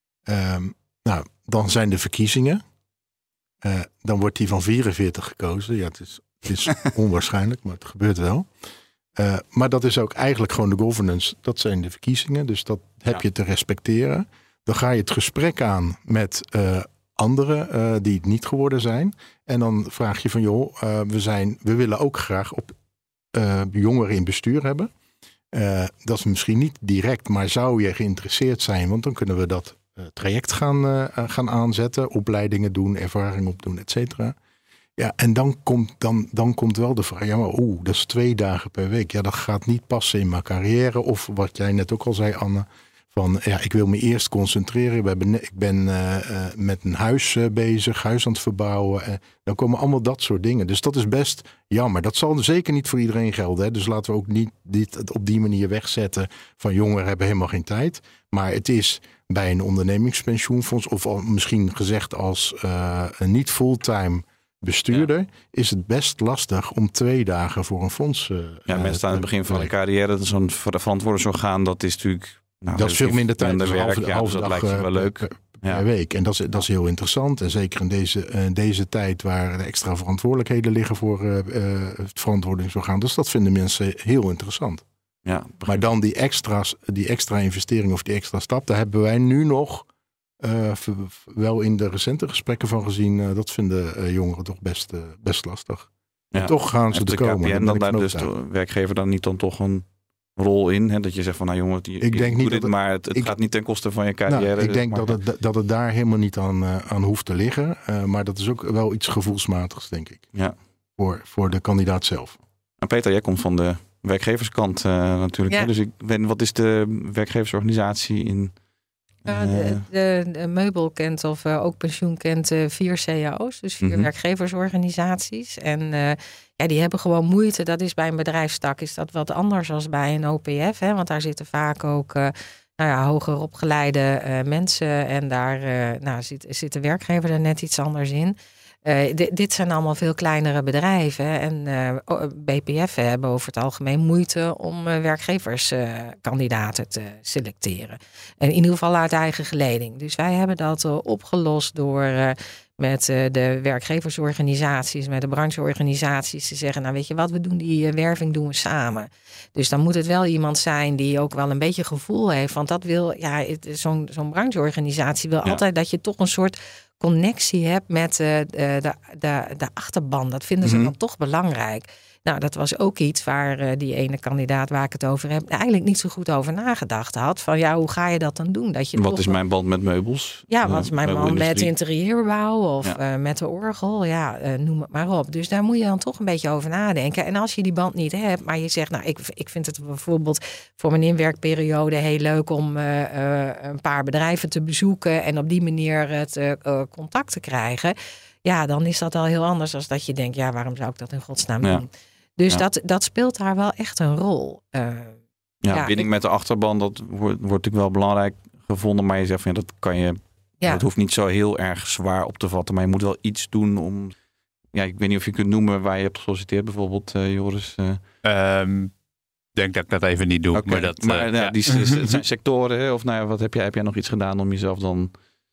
Dan zijn de verkiezingen. Dan wordt die van 44 gekozen. Ja, het is onwaarschijnlijk, maar het gebeurt wel. Maar dat is ook eigenlijk gewoon de governance. Dat zijn de verkiezingen, dus dat heb je te respecteren. Dan ga je het gesprek aan met anderen die het niet geworden zijn. En dan vraag je van we willen ook graag op jongeren in bestuur hebben. Dat is misschien niet direct, maar zou je geïnteresseerd zijn? Want dan kunnen we dat traject gaan aanzetten. Opleidingen doen, ervaring opdoen, et cetera. Ja, en dan komt wel de vraag. Ja, maar dat is 2 dagen per week. Ja, dat gaat niet passen in mijn carrière. Of wat jij net ook al zei, Anne. Van ik wil me eerst concentreren. Ik ben met een huis bezig, huis aan het verbouwen. Dan komen allemaal dat soort dingen. Dus dat is best jammer. Dat zal zeker niet voor iedereen gelden. Hè? Dus laten we ook niet op die manier wegzetten van jongeren hebben helemaal geen tijd. Maar het is bij een ondernemingspensioenfonds, of al misschien gezegd als een niet fulltime bestuurder, is het best lastig om 2 dagen voor een fonds. Mensen staan aan het begin van de carrière. Dat is zo'n verantwoordingsorgaan. Dat is natuurlijk. Dat is veel minder tijd. Dus halve dat dag lijkt je wel leuk. Per week. En dat is heel interessant. En zeker in deze tijd waar de extra verantwoordelijkheden liggen voor het verantwoordingsorgaan. Dus dat vinden mensen heel interessant. Ja, maar dan die extra investering of die extra stap, daar hebben wij nu nog wel in de recente gesprekken van gezien. Dat vinden jongeren toch best lastig. Ja. En toch gaan ze te komen. En dan daar dus de werkgever dan niet dan toch een rol in? Hè? Dat je zegt van jongen, ik denk niet dat maar het gaat niet ten koste van je carrière. Ik denk dat het daar helemaal niet aan hoeft te liggen. Maar dat is ook wel iets gevoelsmatigs, denk ik. Ja. Voor de kandidaat zelf. En Peter, jij komt van de werkgeverskant natuurlijk. Ja. Hè? Dus wat is de werkgeversorganisatie in... De meubel kent of ook pensioen kent 4 cao's, dus 4 werkgeversorganisaties. En die hebben gewoon moeite. Dat is bij een bedrijfstak is dat wat anders dan bij een OPF. Hè? Want daar zitten vaak ook hoger opgeleide mensen. En daar zit de werkgever er net iets anders in. Dit zijn allemaal veel kleinere bedrijven. En BPF'en hebben over het algemeen moeite om werkgeverskandidaten te selecteren. En in ieder geval uit eigen geleding. Dus wij hebben dat opgelost door met de werkgeversorganisaties, met de brancheorganisaties te zeggen, nou weet je wat, we doen die werving doen we samen. Dus dan moet het wel iemand zijn die ook wel een beetje gevoel heeft. Want dat wil, zo'n brancheorganisatie wil altijd dat je toch een soort connectie hebt met de achterban. Dat vinden ze dan toch belangrijk. Nou, dat was ook iets waar die ene kandidaat waar ik het over heb eigenlijk niet zo goed over nagedacht had. Van hoe ga je dat dan doen? Wat is mijn band met meubels? Ja, wat is mijn band met interieurbouw of met de orgel? Ja, noem het maar op. Dus daar moet je dan toch een beetje over nadenken. En als je die band niet hebt, maar je zegt, ik vind het bijvoorbeeld voor mijn inwerkperiode heel leuk om een paar bedrijven te bezoeken en op die manier het contact te krijgen. Ja, dan is dat al heel anders dan dat je denkt, waarom zou ik dat in godsnaam doen? Dus dat speelt daar wel echt een rol. Binding met de achterban, dat wordt natuurlijk wel belangrijk gevonden. Maar je zegt van dat kan je. Het hoeft niet zo heel erg zwaar op te vatten. Maar je moet wel iets doen om. Ja, ik weet niet of je kunt noemen waar je hebt gesolliciteerd, bijvoorbeeld, Joris. Denk dat ik dat even niet doe. Okay. Die zijn sectoren. Hè? Of wat heb jij nog iets gedaan om jezelf dan.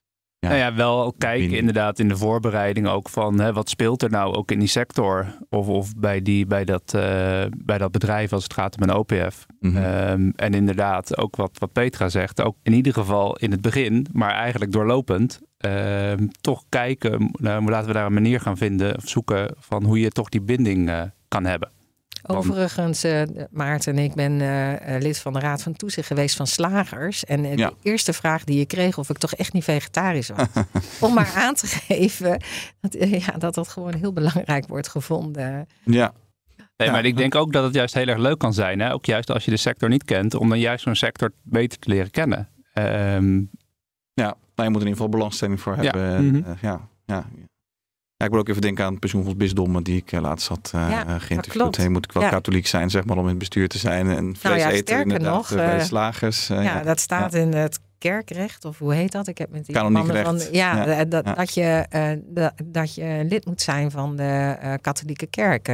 Wel kijken inderdaad in de voorbereiding ook van wat speelt er nou ook in die sector of bij dat bedrijf als het gaat om een OPF. En inderdaad ook wat Petra zegt, ook in ieder geval in het begin, maar eigenlijk doorlopend, toch kijken, laten we daar een manier gaan vinden of zoeken van hoe je toch die binding kan hebben. Overigens, Maarten, ik ben lid van de Raad van Toezicht geweest van slagers. En de eerste vraag die je kreeg of ik toch echt niet vegetarisch was. Om maar aan te geven dat gewoon heel belangrijk wordt gevonden. Ja. Nee, maar ik denk ook dat het juist heel erg leuk kan zijn. Hè? Ook juist als je de sector niet kent, om dan juist zo'n sector beter te leren kennen. Je moet er in ieder geval belangstelling voor hebben. Ja, ik wil ook even denken aan het pensioenfonds Bisdommen die ik laatst had geïnterviewd. Hey, moet ik wel katholiek zijn, zeg maar, om in het bestuur te zijn en vlees eten inderdaad nog, bij de slagers. Dat staat in het kerkrecht, of hoe heet dat? Ik heb met die kanoniekrecht. Dat je lid moet zijn van de katholieke kerk.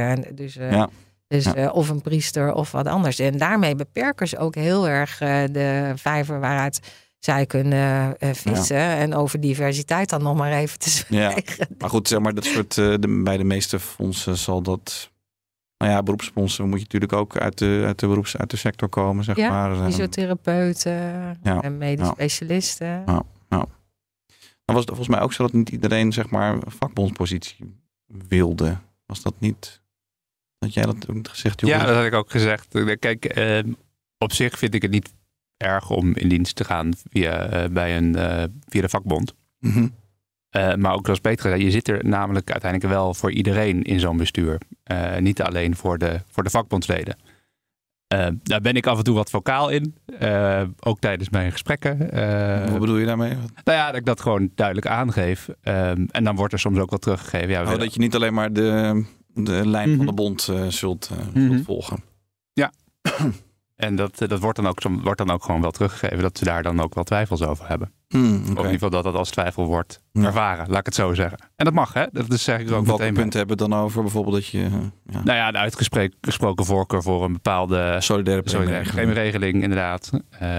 Of een priester of wat anders. En daarmee beperken ze ook heel erg de vijver waaruit zij kunnen vissen. En over diversiteit dan nog maar even te zwijgen. Ja. Maar goed, zeg maar, dat soort bij de meeste fondsen zal dat... Nou ja, beroepsfondsen moet je natuurlijk ook uit de sector komen, zeg maar. Fysiotherapeuten en medisch specialisten. Ja. Nou was het volgens mij ook zo dat niet iedereen, zeg maar, een vakbondspositie wilde. Was dat niet... Had jij dat ook gezegd, Joris? Ja, dat had ik ook gezegd. Kijk, op zich vind ik het niet erg om in dienst te gaan via de vakbond. Mm-hmm. Maar ook zoals Peter zei, je zit er namelijk uiteindelijk wel voor iedereen in zo'n bestuur. Niet alleen voor de vakbondsleden. Daar ben ik af en toe wat vocaal in. Ook tijdens mijn gesprekken. Wat bedoel je daarmee? Nou ja, dat ik dat gewoon duidelijk aangeef. En dan wordt er soms ook wat teruggegeven. Ja, dat je niet alleen maar de lijn van de bond zult volgen. Ja. En dat wordt dan ook gewoon wel teruggegeven. Dat ze daar dan ook wel twijfels over hebben. Okay. Of in ieder geval dat als twijfel wordt ervaren. Laat ik het zo zeggen. En dat mag, hè? Dat is zeg ik ook welke punten hebben we dan over? Bijvoorbeeld dat je... Nou ja, de uitgesproken voorkeur voor een bepaalde solidaire premieregeling, inderdaad.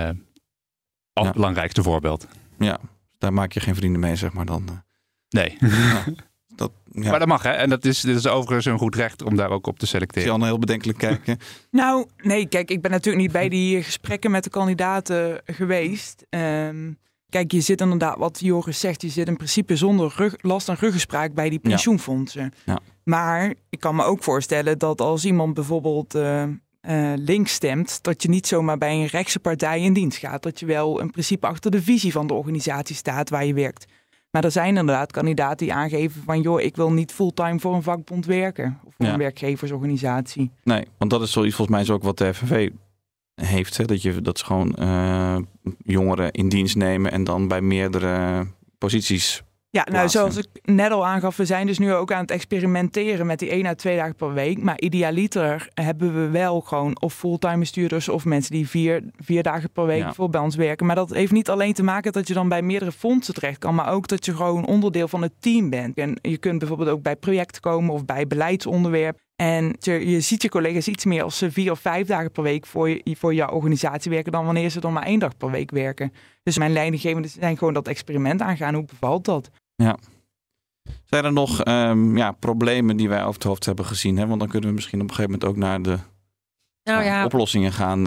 Als het belangrijkste voorbeeld. Ja, daar maak je geen vrienden mee, zeg maar dan. Nee. Maar dat mag, hè? En dit is overigens een goed recht om daar ook op te selecteren. Jan heel bedenkelijk kijken. Nou, nee, kijk, ik ben natuurlijk niet bij die gesprekken met de kandidaten geweest. Kijk, je zit inderdaad, wat Joris zegt, je zit in principe zonder last en ruggespraak bij die pensioenfondsen. Ja. Maar ik kan me ook voorstellen dat als iemand bijvoorbeeld links stemt, dat je niet zomaar bij een rechtse partij in dienst gaat. Dat je wel in principe achter de visie van de organisatie staat waar je werkt. Maar er zijn inderdaad kandidaten die aangeven van... joh, ik wil niet fulltime voor een vakbond werken. Of voor een werkgeversorganisatie. Nee, want dat is zoiets volgens mij is ook wat de FNV heeft. Hè? Dat ze gewoon jongeren in dienst nemen... en dan bij meerdere posities Ja, nou zoals ik net al aangaf... we zijn dus nu ook aan het experimenteren met die 1 à 2 dagen per week. Maar idealiter hebben we wel gewoon of fulltime bestuurders... of mensen die 4 dagen per week voor bij ons werken. Maar dat heeft niet alleen te maken dat je dan bij meerdere fondsen terecht kan... maar ook dat je gewoon onderdeel van het team bent. En je kunt bijvoorbeeld ook bij projecten komen of bij beleidsonderwerp. En je ziet je collega's iets meer als ze 4 of 5 dagen per week voor jouw organisatie werken... dan wanneer ze dan maar 1 dag per week werken. Dus mijn leidinggevenden zijn gewoon dat experiment aangaan. Hoe bevalt dat? Ja. Zijn er nog problemen die wij over het hoofd hebben gezien? Hè? Want dan kunnen we misschien op een gegeven moment ook naar de oplossingen gaan.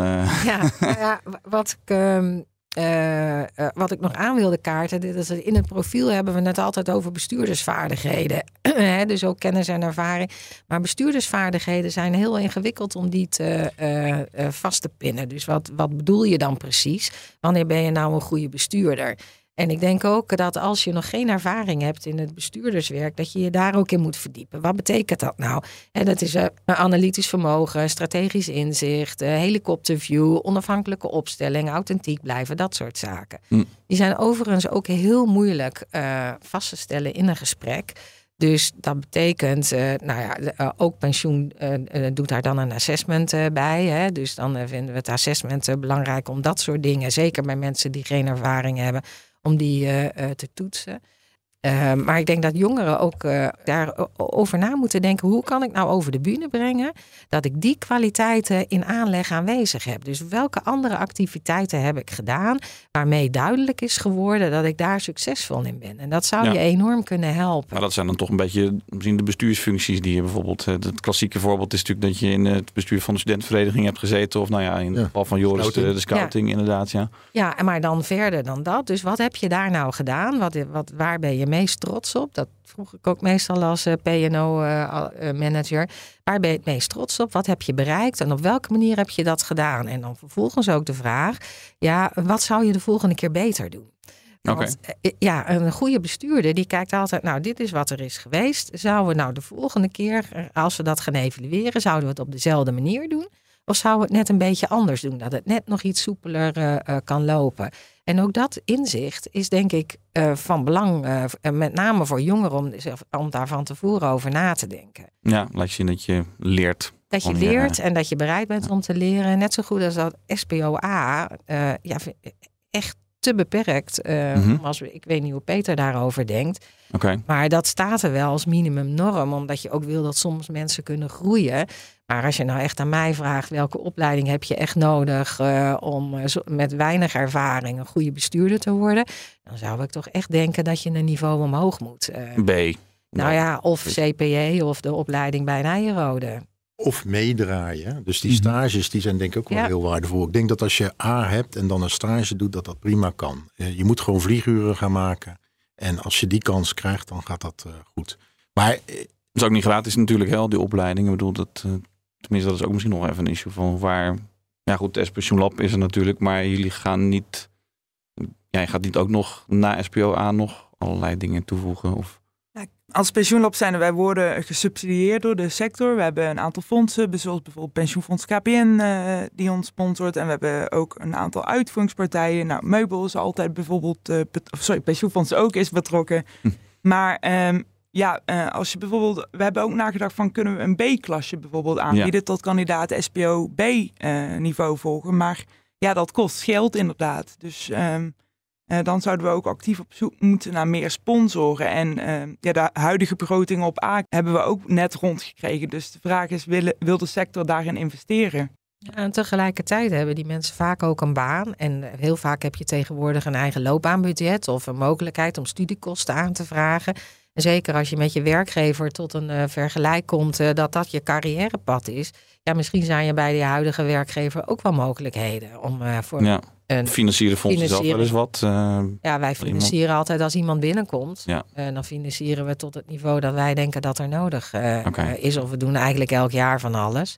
Wat ik nog aan wilde kaarten, dit is in het profiel hebben we het altijd over bestuurdersvaardigheden. Dus ook kennis en ervaring. Maar bestuurdersvaardigheden zijn heel ingewikkeld om die vast te pinnen. Dus wat bedoel je dan precies? Wanneer ben je nou een goede bestuurder? En ik denk ook dat als je nog geen ervaring hebt in het bestuurderswerk, dat je je daar ook in moet verdiepen. Wat betekent dat nou? Dat is analytisch vermogen, strategisch inzicht, helikopterview, onafhankelijke opstelling, authentiek blijven, dat soort zaken. Die zijn overigens ook heel moeilijk vast te stellen in een gesprek. Dus dat betekent, ook pensioen doet daar dan een assessment bij. Hè? Dus dan vinden we het assessment belangrijk om dat soort dingen, zeker bij mensen die geen ervaring hebben, om die te toetsen. Maar ik denk dat jongeren ook daarover na moeten denken. Hoe kan ik nou over de bühne brengen dat ik die kwaliteiten in aanleg aanwezig heb? Dus welke andere activiteiten heb ik gedaan waarmee duidelijk is geworden dat ik daar succesvol in ben? En dat zou je enorm kunnen helpen. Maar dat zijn dan toch een beetje misschien de bestuursfuncties die je bijvoorbeeld... Het klassieke voorbeeld is natuurlijk dat je in het bestuur van de studentenvereniging hebt gezeten. Of in het geval van Joris de scouting inderdaad. Ja, maar dan verder dan dat. Dus wat heb je daar nou gedaan? Waar ben je meest trots op? Dat vroeg ik ook meestal als P&O-manager. Waar ben je het meest trots op? Wat heb je bereikt? En op welke manier heb je dat gedaan? En dan vervolgens ook de vraag, wat zou je de volgende keer beter doen? Want een goede bestuurder die kijkt altijd, dit is wat er is geweest. Zouden we de volgende keer, als we dat gaan evalueren, zouden we het op dezelfde manier doen? Of zouden we het net een beetje anders doen? Dat het net nog iets soepeler kan lopen. En ook dat inzicht is denk ik van belang. Met name voor jongeren om daar van tevoren over na te denken. Ja, laat je zien dat je leert. Dat je leert en dat je bereid bent om te leren. Net zo goed als dat SPOA echt te beperkt. Ik weet niet hoe Peter daarover denkt. Okay. Maar dat staat er wel als minimumnorm. Omdat je ook wil dat soms mensen kunnen groeien. Maar als je nou echt aan mij vraagt... welke opleiding heb je echt nodig... om met weinig ervaring een goede bestuurder te worden... dan zou ik toch echt denken dat je een niveau omhoog moet. B. Nou ja, of CPE of de opleiding bij Nijrode. Of meedraaien. Dus die stages die zijn denk ik ook wel heel waardevol. Ik denk dat als je A hebt en dan een stage doet, dat prima kan. Je moet gewoon vlieguren gaan maken. En als je die kans krijgt, dan gaat dat goed. Maar het is ook niet gratis natuurlijk, hè, die opleiding. Ik bedoel, tenminste dat is ook misschien nog even een issue van waar... Ja goed, de Pensioenlab is er natuurlijk, maar jullie gaan niet... Ja, je gaat niet ook nog na SPOA nog allerlei dingen toevoegen of... Als pensioenlab zijn wij worden gesubsidieerd door de sector. We hebben een aantal fondsen, zoals bijvoorbeeld Pensioenfonds KPN die ons sponsort. En we hebben ook een aantal uitvoeringspartijen. Nou, Meubel is altijd bijvoorbeeld, Pensioenfonds ook is betrokken. Maar als je bijvoorbeeld, we hebben ook nagedacht van kunnen we een B-klasje bijvoorbeeld aanbieden tot kandidaten SPO B-niveau volgen. Maar ja, dat kost geld inderdaad. Dus... dan zouden we ook actief op zoek moeten naar meer sponsoren. En de huidige begroting op A hebben we ook net rondgekregen. Dus de vraag is, wil de sector daarin investeren? Ja, en tegelijkertijd hebben die mensen vaak ook een baan. En heel vaak heb je tegenwoordig een eigen loopbaanbudget... of een mogelijkheid om studiekosten aan te vragen. En zeker als je met je werkgever tot een vergelijk komt... dat je carrièrepad is. Ja, misschien zijn je bij de huidige werkgever ook wel mogelijkheden... om voor financieren fondsen zelf wel eens wat? Wij financieren altijd als iemand binnenkomt. Ja. Dan financieren we tot het niveau dat wij denken dat er nodig is. Of we doen eigenlijk elk jaar van alles.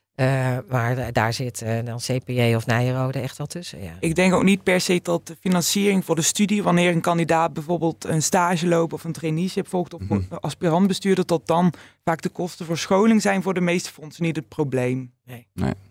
Maar daar zit dan CPE of Nijrode echt wel tussen. Ja. Ik denk ook niet per se dat de financiering voor de studie... wanneer een kandidaat bijvoorbeeld een stage loopt... of een traineeship volgt of aspirantbestuurder... tot dan vaak de kosten voor scholing zijn voor de meeste fondsen niet het probleem. Nee.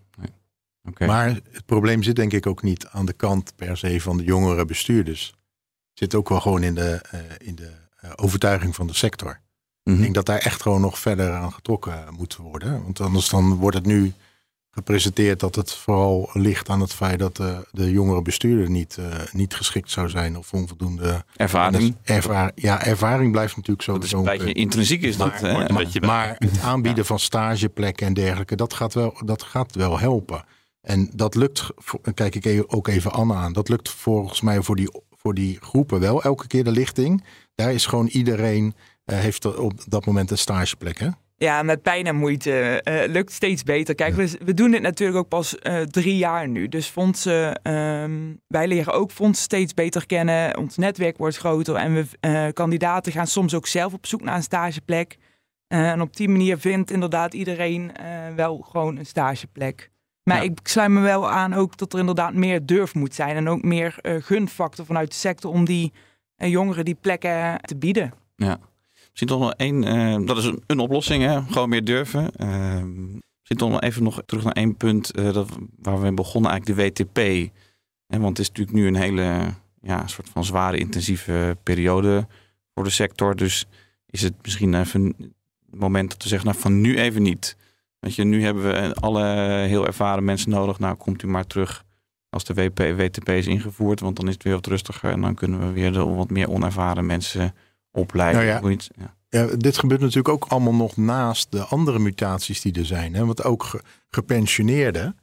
Okay. Maar het probleem zit denk ik ook niet aan de kant per se van de jongere bestuurders. Het zit ook wel gewoon in de overtuiging van de sector. Ik denk dat daar echt gewoon nog verder aan getrokken moet worden. Want anders dan wordt het nu gepresenteerd dat het vooral ligt aan het feit dat de jongere bestuurder niet geschikt zou zijn of onvoldoende ervaring. Ervaring blijft natuurlijk zo. Dat is een beetje intrinsiek is dat. Maar het aanbieden van stageplekken en dergelijke, dat gaat wel helpen. En dat lukt, kijk ik ook even Anne aan, dat lukt volgens mij voor die groepen wel elke keer de lichting. Daar is gewoon iedereen heeft op dat moment een stageplek, hè? Ja, met pijn en moeite lukt steeds beter. Kijk, we doen dit natuurlijk ook pas 3 jaar nu. Dus fondsen, wij leren ook fondsen steeds beter kennen. Ons netwerk wordt groter en kandidaten gaan soms ook zelf op zoek naar een stageplek. En op die manier vindt inderdaad iedereen wel gewoon een stageplek. Maar ik sluit me wel aan ook dat er inderdaad meer durf moet zijn. En ook meer gunfactor vanuit de sector om die jongeren die plekken te bieden. Ja. Misschien toch nog één, dat is een oplossing, hè? Gewoon meer durven. Misschien toch nog even terug naar één punt waar we begonnen, eigenlijk de WTP. Want het is natuurlijk nu een hele soort van zware, intensieve periode voor de sector. Dus is het misschien even het moment om te zeggen, nou van nu even niet. Weet je, nu hebben we alle heel ervaren mensen nodig. Nou, komt u maar terug als de WTP is ingevoerd, want dan is het weer wat rustiger. En dan kunnen we weer de wat meer onervaren mensen opleiden. Nou dit gebeurt natuurlijk ook allemaal nog naast de andere mutaties die er zijn. Hè? Want ook gepensioneerden,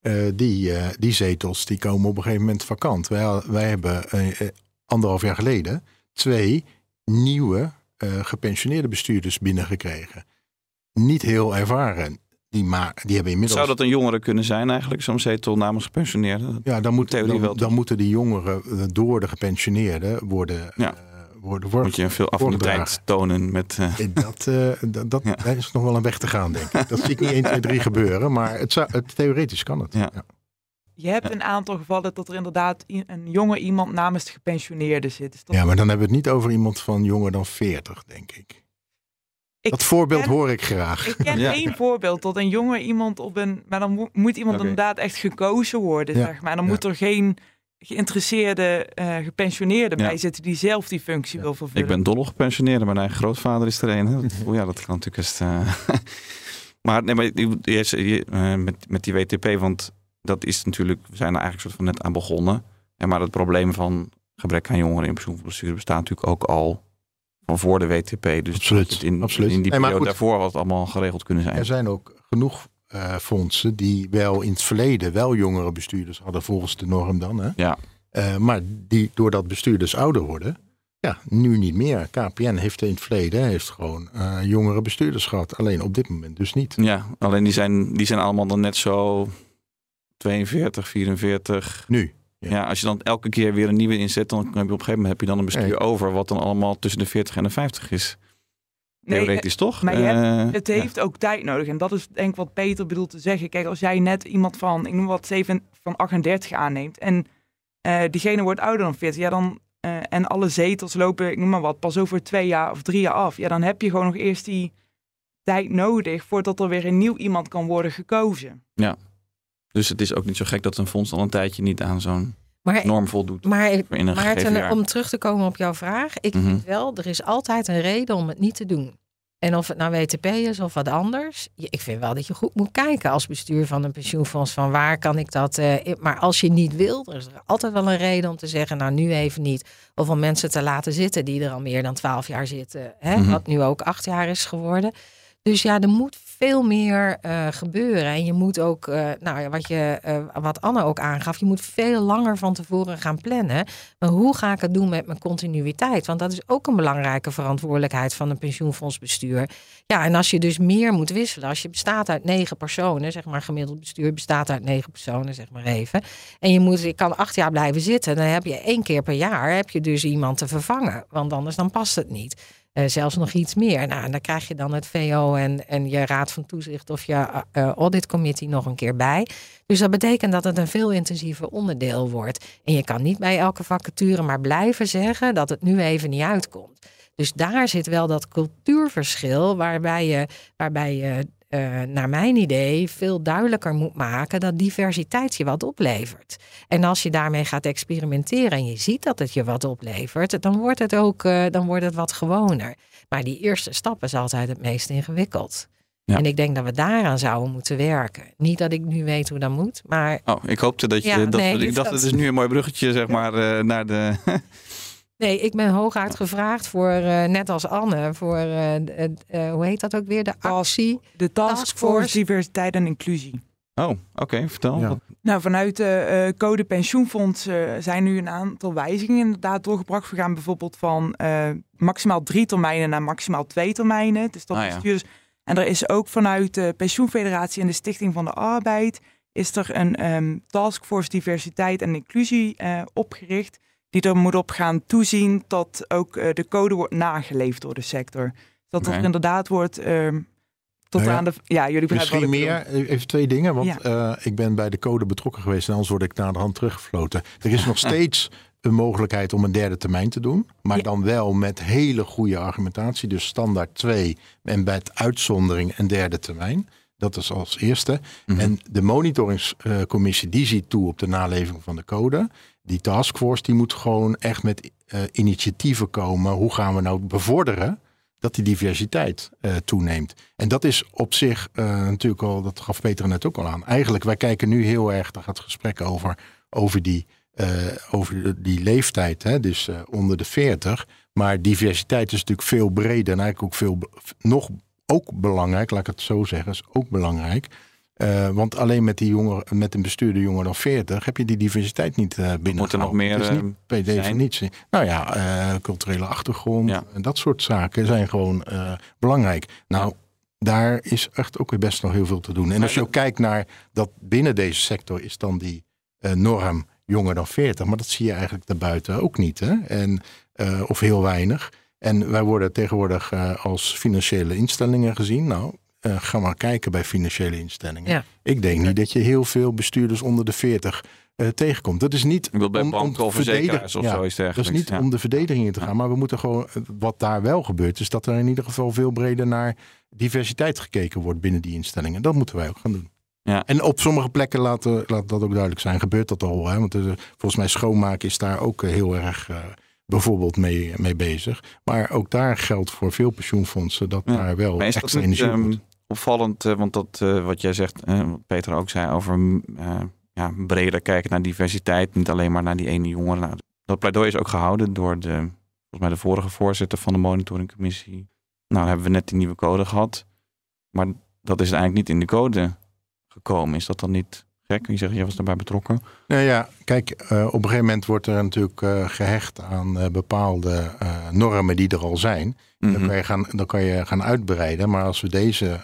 die zetels, die komen op een gegeven moment vakant. Wij hebben 1,5 jaar geleden 2 nieuwe gepensioneerde bestuurders binnengekregen. Niet heel ervaren. Die hebben inmiddels... Zou dat een jongere kunnen zijn eigenlijk, zo'n zetel namens gepensioneerden? Ja, dan moeten die jongeren door de gepensioneerden worden... Moet je veel affiniteit tonen met... Daar is nog wel een weg te gaan, denk ik. Dat zie ik niet 1, 2, 3 gebeuren, maar theoretisch kan het. Ja. Je hebt een aantal gevallen dat er inderdaad een jonge iemand namens de gepensioneerden zit. Ja, maar dan hebben we het niet over iemand van jonger dan 40, denk ik. Dat voorbeeld hoor ik graag. Ik ken één voorbeeld dat een jonge iemand maar dan moet iemand inderdaad echt gekozen worden, zeg maar. Dan moet er geen geïnteresseerde gepensioneerde bij zitten die zelf die functie wil vervullen. Ik ben dol op gepensioneerde, mijn eigen grootvader is er een. Ja, dat kan natuurlijk eens. Maar met die WTP, want dat is natuurlijk, we zijn er eigenlijk soort van net aan begonnen. Maar het probleem van gebrek aan jongeren in pensioenbestuur bestaat natuurlijk ook al van voor de WTP. Dus absoluut. In die periode daarvoor had het allemaal geregeld kunnen zijn. Er zijn ook genoeg fondsen die wel in het verleden wel jongere bestuurders hadden volgens de norm dan. Hè? Ja. Maar die doordat bestuurders ouder worden, nu niet meer. KPN heeft in het verleden gewoon jongere bestuurders gehad. Alleen op dit moment dus niet. Ja, alleen die zijn allemaal dan net zo 42, 44. Nu. Ja, als je dan elke keer weer een nieuwe inzet, dan heb je op een gegeven moment een bestuur over wat dan allemaal tussen de 40 en de 50 is. Theoretisch toch? Maar het heeft ook tijd nodig. En dat is denk ik wat Peter bedoelt te zeggen. Kijk, als jij net iemand van, ik noem wat, 38 aanneemt en diegene wordt ouder dan 40, dan en alle zetels lopen, ik noem maar wat, pas over 2 jaar of 3 jaar af. Ja, dan heb je gewoon nog eerst die tijd nodig voordat er weer een nieuw iemand kan worden gekozen. Ja. Dus het is ook niet zo gek dat een fonds al een tijdje niet aan zo'n norm voldoet. Maar om terug te komen op jouw vraag. Ik vind wel, er is altijd een reden om het niet te doen. En of het nou WTP is of wat anders. Ik vind wel dat je goed moet kijken als bestuur van een pensioenfonds. Van waar kan ik dat? Maar als je niet wil, er is er altijd wel een reden om te zeggen. Nou, nu even niet. Of om mensen te laten zitten die er al meer dan 12 jaar zitten. Hè? Wat nu ook 8 jaar is geworden. Dus ja, er moet veel meer gebeuren. En je moet ook, wat Anne ook aangaf, je moet veel langer van tevoren gaan plannen. Maar hoe ga ik het doen met mijn continuïteit? Want dat is ook een belangrijke verantwoordelijkheid van een pensioenfondsbestuur. Ja, en als je dus meer moet wisselen, als je bestaat uit 9 personen, zeg maar gemiddeld bestuur bestaat uit 9 personen, zeg maar even. En je kan 8 jaar blijven zitten, dan heb je 1 keer per jaar dus iemand te vervangen. Want anders dan past het niet. Zelfs nog iets meer. Nou, en dan krijg je dan het VO en je raad van toezicht of je auditcommittee nog een keer bij. Dus dat betekent dat het een veel intensiever onderdeel wordt. En je kan niet bij elke vacature maar blijven zeggen dat het nu even niet uitkomt. Dus daar zit wel dat cultuurverschil waarbij je naar mijn idee veel duidelijker moet maken dat diversiteit je wat oplevert. En als je daarmee gaat experimenteren en je ziet dat het je wat oplevert, dan wordt het wat gewoner. Maar die eerste stap is altijd het meest ingewikkeld. Ja. En ik denk dat we daaraan zouden moeten werken. Niet dat ik nu weet hoe dat moet, maar... ik hoopte dat je... ik dacht, het is nu een mooi bruggetje, zeg maar, naar de... Nee, ik ben hooguit gevraagd voor, net als Anne, voor, hoe heet dat ook weer? De actie? De Taskforce Diversiteit en Inclusie. Oh, oké, vertel. Ja. Nou, vanuit de Code Pensioenfonds zijn nu een aantal wijzigingen inderdaad doorgebracht. We gaan bijvoorbeeld van maximaal 3 termijnen naar maximaal 2 termijnen. Dus dat bestuurders. En er is ook vanuit de Pensioenfederatie en de Stichting van de Arbeid is er een Taskforce Diversiteit en Inclusie opgericht. Die er moet op gaan toezien dat ook de code wordt nageleefd door de sector. Dat er inderdaad wordt tot aan de... Ja, jullie begrijpen misschien meer. Even 2 dingen. Want ik ben bij de code betrokken geweest en anders word ik naar de hand teruggefloten. Er is nog steeds een mogelijkheid om een 3e termijn te doen. Maar dan wel met hele goede argumentatie. Dus standaard 2 en bij het uitzondering een 3e termijn. Dat is als eerste. En de monitoringscommissie die ziet toe op de naleving van de code. Die taskforce die moet gewoon echt met initiatieven komen. Hoe gaan we nou bevorderen dat die diversiteit toeneemt? En dat is op zich natuurlijk al, dat gaf Peter net ook al aan. Eigenlijk, wij kijken nu heel erg, daar gaat het gesprek over die leeftijd. Hè? Dus onder de 40. Maar diversiteit is natuurlijk veel breder en eigenlijk ook ook belangrijk, laat ik het zo zeggen, is ook belangrijk. Want alleen met een bestuurder jonger dan 40 heb je die diversiteit niet binnen. Moet er nog meer is niet per definitie. Nou ja, culturele achtergrond en dat soort zaken zijn gewoon belangrijk. Nou, daar is echt ook weer best nog heel veel te doen. En als je ook kijkt naar dat binnen deze sector is dan die norm jonger dan 40. Maar dat zie je eigenlijk daarbuiten ook niet. Hè? Of heel weinig. En wij worden tegenwoordig als financiële instellingen gezien. Nou, ga maar kijken bij financiële instellingen. Ja. Ik denk niet dat je heel veel bestuurders onder de 40 tegenkomt. Dat is niet Ik wil bij banken of verzekeraars of zoiets dergelijks. Dat is niet om de verdediging in te gaan. Maar we moeten gewoon, wat daar wel gebeurt, is dat er in ieder geval veel breder naar diversiteit gekeken wordt binnen die instellingen. Dat moeten wij ook gaan doen. Ja. En op sommige plekken laat dat ook duidelijk zijn. Gebeurt dat al? Hè? Want volgens mij schoonmaken is daar ook heel erg bijvoorbeeld mee bezig. Maar ook daar geldt voor veel pensioenfondsen dat daar wel extra energie wordt. Opvallend, want dat wat jij zegt, wat Peter ook zei over breder kijken naar diversiteit. Niet alleen maar naar die ene jongere. Nou, dat pleidooi is ook gehouden door volgens mij de vorige voorzitter van de monitoringcommissie. Nou, hebben we net die nieuwe code gehad. Maar dat is eigenlijk niet in de code gekomen. Is dat dan niet gek? Je zegt, jij was daarbij betrokken. Nou ja, kijk, op een gegeven moment wordt er natuurlijk gehecht aan bepaalde normen die er al zijn. Mm-hmm. Dan kan je gaan uitbreiden. Maar als we deze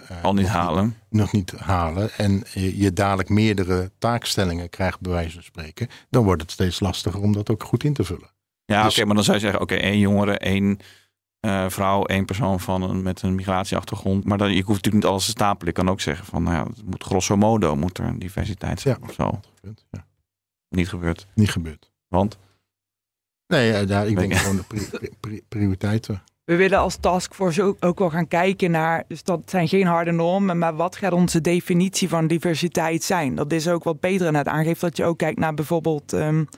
nog niet halen en je dadelijk meerdere taakstellingen krijgt, bij wijze van spreken, dan wordt het steeds lastiger om dat ook goed in te vullen. Ja, dus, maar dan zou je zeggen, één jongere, één vrouw, één persoon met een migratieachtergrond. Maar je hoeft natuurlijk niet alles te stapelen. Ik kan ook zeggen van, het moet grosso modo moet er een diversiteit zijn of zo. Ja. Niet gebeurd. Niet gebeurd. Want? Nee, ik denk gewoon de prioriteiten. We willen als taskforce ook wel gaan kijken naar, dus dat zijn geen harde normen, maar wat gaat onze definitie van diversiteit zijn? Dat is ook wat Peter net aangeeft, dat je ook kijkt naar bijvoorbeeld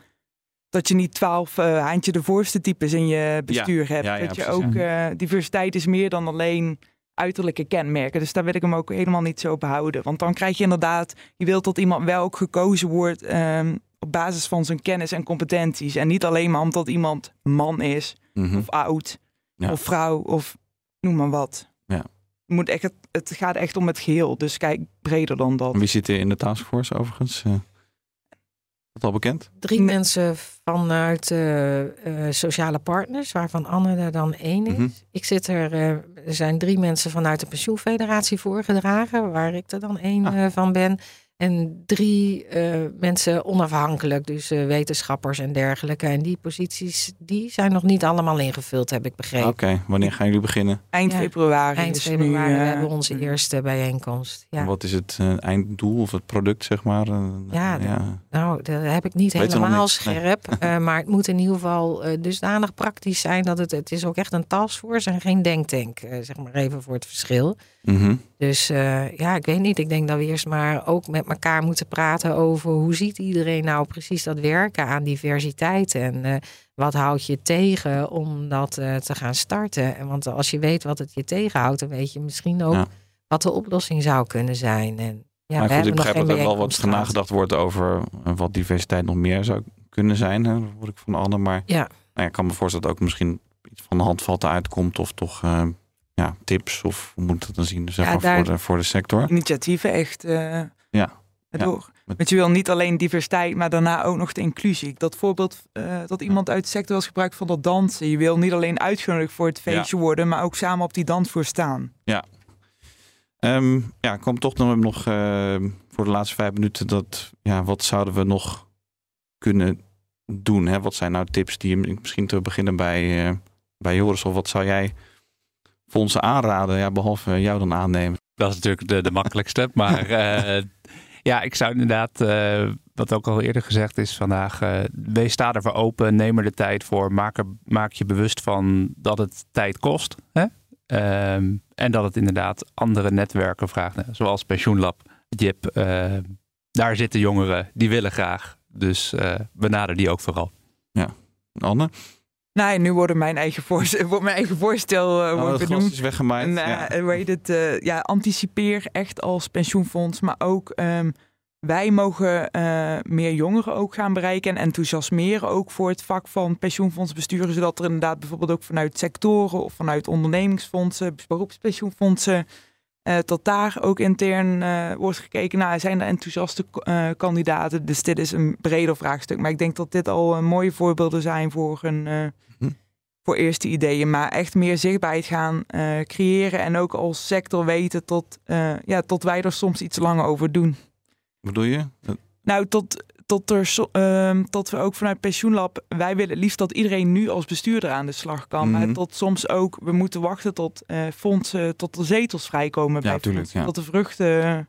dat je niet 12 Haantje de Voorste types in je bestuur hebt. Dat je precies, ook diversiteit is meer dan alleen uiterlijke kenmerken. Dus daar wil ik hem ook helemaal niet zo behouden. Want dan krijg je inderdaad, je wilt dat iemand wel ook gekozen wordt op basis van zijn kennis en competenties. En niet alleen maar omdat iemand man is of oud of vrouw of noem maar wat. Ja. Het gaat echt om het geheel. Dus kijk breder dan dat. Wie zit er in de taskforce overigens? Dat al bekend? 3 mensen vanuit sociale partners, waarvan Anne er dan 1 is. Mm-hmm. Er zijn 3 mensen vanuit de pensioenfederatie voorgedragen, waar ik er dan 1 van ben. En 3 mensen onafhankelijk, dus wetenschappers en dergelijke. En die posities, die zijn nog niet allemaal ingevuld, heb ik begrepen. Oké, wanneer gaan jullie beginnen? Eind februari. Eind februari hebben we onze eerste bijeenkomst. Ja. Wat is het einddoel of het product, zeg maar? Nou, dat heb ik niet helemaal scherp. Nee. Maar het moet in ieder geval dusdanig praktisch zijn dat het is ook echt een taskforce en geen denktank. Zeg maar even voor het verschil. Mm-hmm. Dus ik weet niet. Ik denk dat we eerst maar ook met elkaar moeten praten over hoe ziet iedereen nou precies dat werken aan diversiteit en wat houdt je tegen om dat te gaan starten. En want als je weet wat het je tegenhoudt, dan weet je misschien ook wat de oplossing zou kunnen zijn. En maar ik begrijp dat er wel wat nagedacht wordt over wat diversiteit nog meer zou kunnen zijn. Hè, hoor ik van Anne. Maar ik kan me voorstellen dat ook misschien iets van de handvatten uitkomt of toch tips of hoe moet het dan zien? Dus voor de sector. Initiatieven echt door. Want je wil niet alleen diversiteit, maar daarna ook nog de inclusie. Dat voorbeeld dat iemand uit de sector was gebruikt van dat dansen. Je wil niet alleen uitgenodigd voor het feestje worden, maar ook samen op die dansvloer staan. Ja. Ik kwam toch nog voor de laatste 5 minuten wat zouden we nog kunnen doen? Hè? Wat zijn nou tips die misschien te beginnen bij Joris? Of wat zou jij fondsen aanraden, behalve jou dan aannemen? Dat is natuurlijk de makkelijkste. Maar ik zou inderdaad, wat ook al eerder gezegd is vandaag, sta ervoor open, neem er de tijd voor, maak je bewust van dat het tijd kost. Hè? En dat het inderdaad andere netwerken vraagt, zoals Pensioenlab, JIP. Daar zitten jongeren, die willen graag. Dus benader die ook vooral. Ja, Anne? Nee, nu wordt mijn eigen voorstel wordt benoemd. Het is weggemaaid. Anticipeer echt als pensioenfonds, maar ook wij mogen meer jongeren ook gaan bereiken en enthousiasmeren ook voor het vak van pensioenfondsbesturen, zodat er inderdaad bijvoorbeeld ook vanuit sectoren of vanuit ondernemingsfondsen, beroepspensioenfondsen, tot daar ook intern wordt gekeken naar, zijn er enthousiaste kandidaten? Dus dit is een breder vraagstuk. Maar ik denk dat dit al mooie voorbeelden zijn voor voor eerste ideeën. Maar echt meer zichtbaarheid gaan creëren en ook als sector weten tot wij er soms iets langer over doen. Wat bedoel je? Nou, tot we ook vanuit Pensioenlab, wij willen liefst dat iedereen nu als bestuurder aan de slag kan. Mm-hmm. Maar tot soms ook, we moeten wachten tot fondsen, tot de zetels vrijkomen bij fondsen. Ja. Tot de vruchten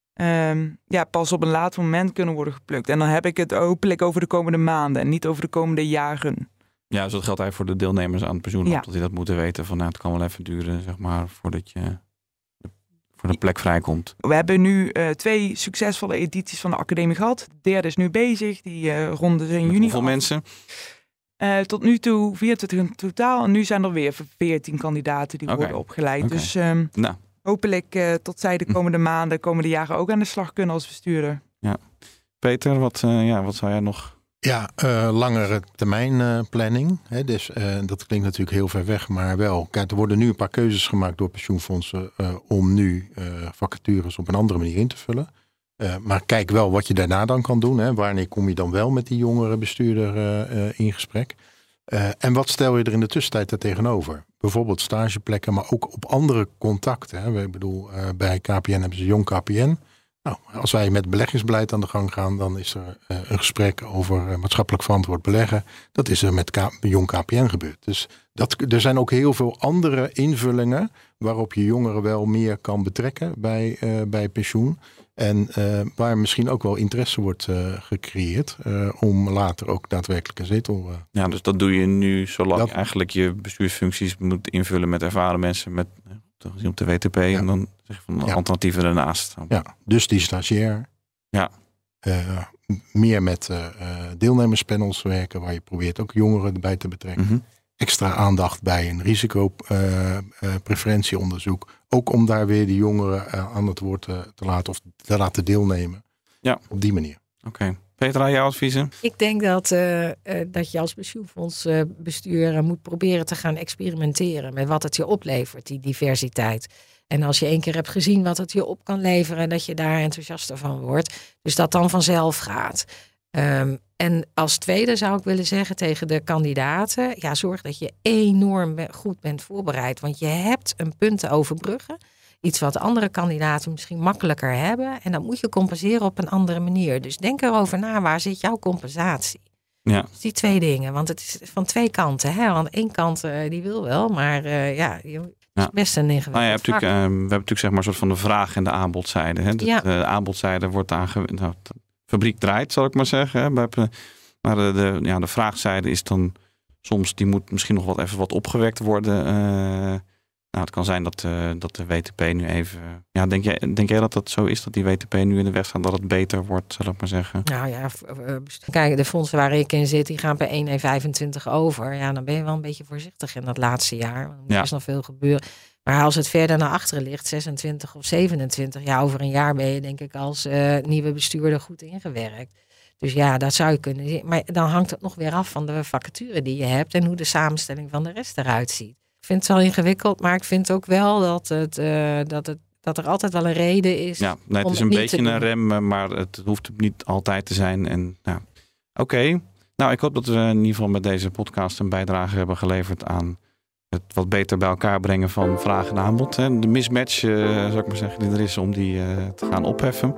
pas op een later moment kunnen worden geplukt. En dan heb ik het hopelijk over de komende maanden en niet over de komende jaren. Ja, dus dat geldt eigenlijk voor de deelnemers aan het pensioenlab. Dat die dat moeten weten van het kan wel even duren, zeg maar, voordat je voor de plek vrijkomt. We hebben nu 2 succesvolle edities van de academie gehad. De derde is nu bezig. Die ronden ze in juni. Hoeveel mensen? Tot nu toe 24 in totaal. En nu zijn er weer 14 kandidaten die worden opgeleid. Okay. Dus hopelijk tot zij de komende maanden, komende jaren ook aan de slag kunnen als bestuurder. Ja. Peter, wat zou jij nog... Ja, langere termijn planning. Hè, dus dat klinkt natuurlijk heel ver weg, maar wel. Kijk, er worden nu een paar keuzes gemaakt door pensioenfondsen om nu vacatures op een andere manier in te vullen. Maar kijk wel wat je daarna dan kan doen. Hè. Wanneer kom je dan wel met die jongere bestuurder in gesprek? En wat stel je er in de tussentijd tegenover? Bijvoorbeeld stageplekken, maar ook op andere contacten. Hè. Ik bedoel, bij KPN hebben ze Jong KPN. Nou, als wij met beleggingsbeleid aan de gang gaan, dan is er een gesprek over maatschappelijk verantwoord beleggen. Dat is er met Jong KPN gebeurd. Dus er zijn ook heel veel andere invullingen waarop je jongeren wel meer kan betrekken bij pensioen. En waar misschien ook wel interesse wordt gecreëerd om later ook daadwerkelijk een zetel... Ja, dus dat doe je nu zolang je eigenlijk je bestuursfuncties moet invullen met ervaren mensen met... gezien op de WTP en dan zeg je van alternatieven ernaast. Ja, dus die stagiair. Ja. Meer met deelnemerspanels werken waar je probeert ook jongeren erbij te betrekken. Mm-hmm. Extra aandacht bij een risicopreferentieonderzoek. Ook om daar weer de jongeren aan het woord te laten of te laten deelnemen. Ja. Op die manier. Oké. Petra, jouw adviezen? Ik denk dat je als pensioenfondsbestuur moet proberen te gaan experimenteren met wat het je oplevert, die diversiteit. En als je 1 keer hebt gezien wat het je op kan leveren, dat je daar enthousiaster van wordt. Dus dat dan vanzelf gaat. En als tweede zou ik willen zeggen tegen de kandidaten, ja, zorg dat je enorm goed bent voorbereid. Want je hebt een punt te overbruggen. Iets wat andere kandidaten misschien makkelijker hebben. En dat moet je compenseren op een andere manier. Dus denk erover na, waar zit jouw compensatie? Ja. Dus die 2 dingen. Want het is van 2 kanten. Hè? Want 1 kant die wil wel, maar het is best een ingewikkeld we hebben natuurlijk zeg maar een soort van de vraag en de aanbodzijde. Hè? De aanbodzijde wordt de fabriek draait, zal ik maar zeggen. Hè? Maar de vraagzijde is dan soms, die moet misschien nog even wat opgewekt worden. Het kan zijn dat de WTP nu even... Ja, denk jij dat dat zo is? Dat die WTP nu in de weg staat, dat het beter wordt, zal ik maar zeggen? Nou ja, kijk, de fondsen waar ik in zit, die gaan bij 1,25 over. Ja, dan ben je wel een beetje voorzichtig in dat laatste jaar. Want er is nog veel gebeuren. Maar als het verder naar achteren ligt, 26 of 27, ja, over een jaar ben je denk ik als nieuwe bestuurder goed ingewerkt. Dus ja, dat zou je kunnen zien. Maar dan hangt het nog weer af van de vacature die je hebt en hoe de samenstelling van de rest eruit ziet. Ik vind het wel ingewikkeld, maar ik vind ook wel dat er altijd wel een reden is. Ja, nee, het is een beetje een rem, maar het hoeft niet altijd te zijn. En oké. Nou, ik hoop dat we in ieder geval met deze podcast een bijdrage hebben geleverd aan het wat beter bij elkaar brengen van vraag en aanbod. Hè. De mismatch, zou ik maar zeggen, die er is om die te gaan opheffen.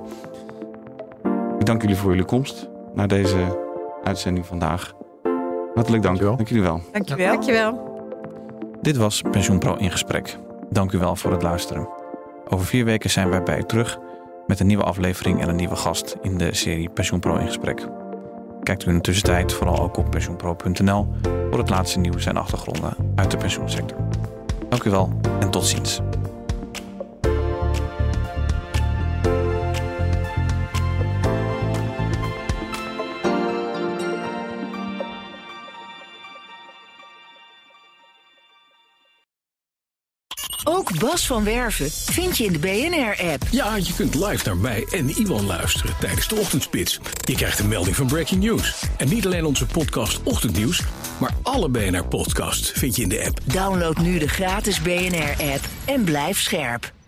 Ik dank jullie voor jullie komst naar deze uitzending vandaag. Hartelijk dank. Dank jullie wel. Dankjewel. Dit was PensioenPro in gesprek. Dank u wel voor het luisteren. Over 4 weken zijn wij bij u terug met een nieuwe aflevering en een nieuwe gast in de serie PensioenPro in gesprek. Kijkt u in de tussentijd vooral ook op pensioenpro.nl voor het laatste nieuws en achtergronden uit de pensioensector. Dank u wel en tot ziens. Ook Bas van Werven vind je in de BNR-app. Ja, je kunt live naar mij en Iwan luisteren tijdens de ochtendspits. Je krijgt een melding van Breaking News. En niet alleen onze podcast Ochtendnieuws, maar alle BNR-podcasts vind je in de app. Download nu de gratis BNR-app en blijf scherp.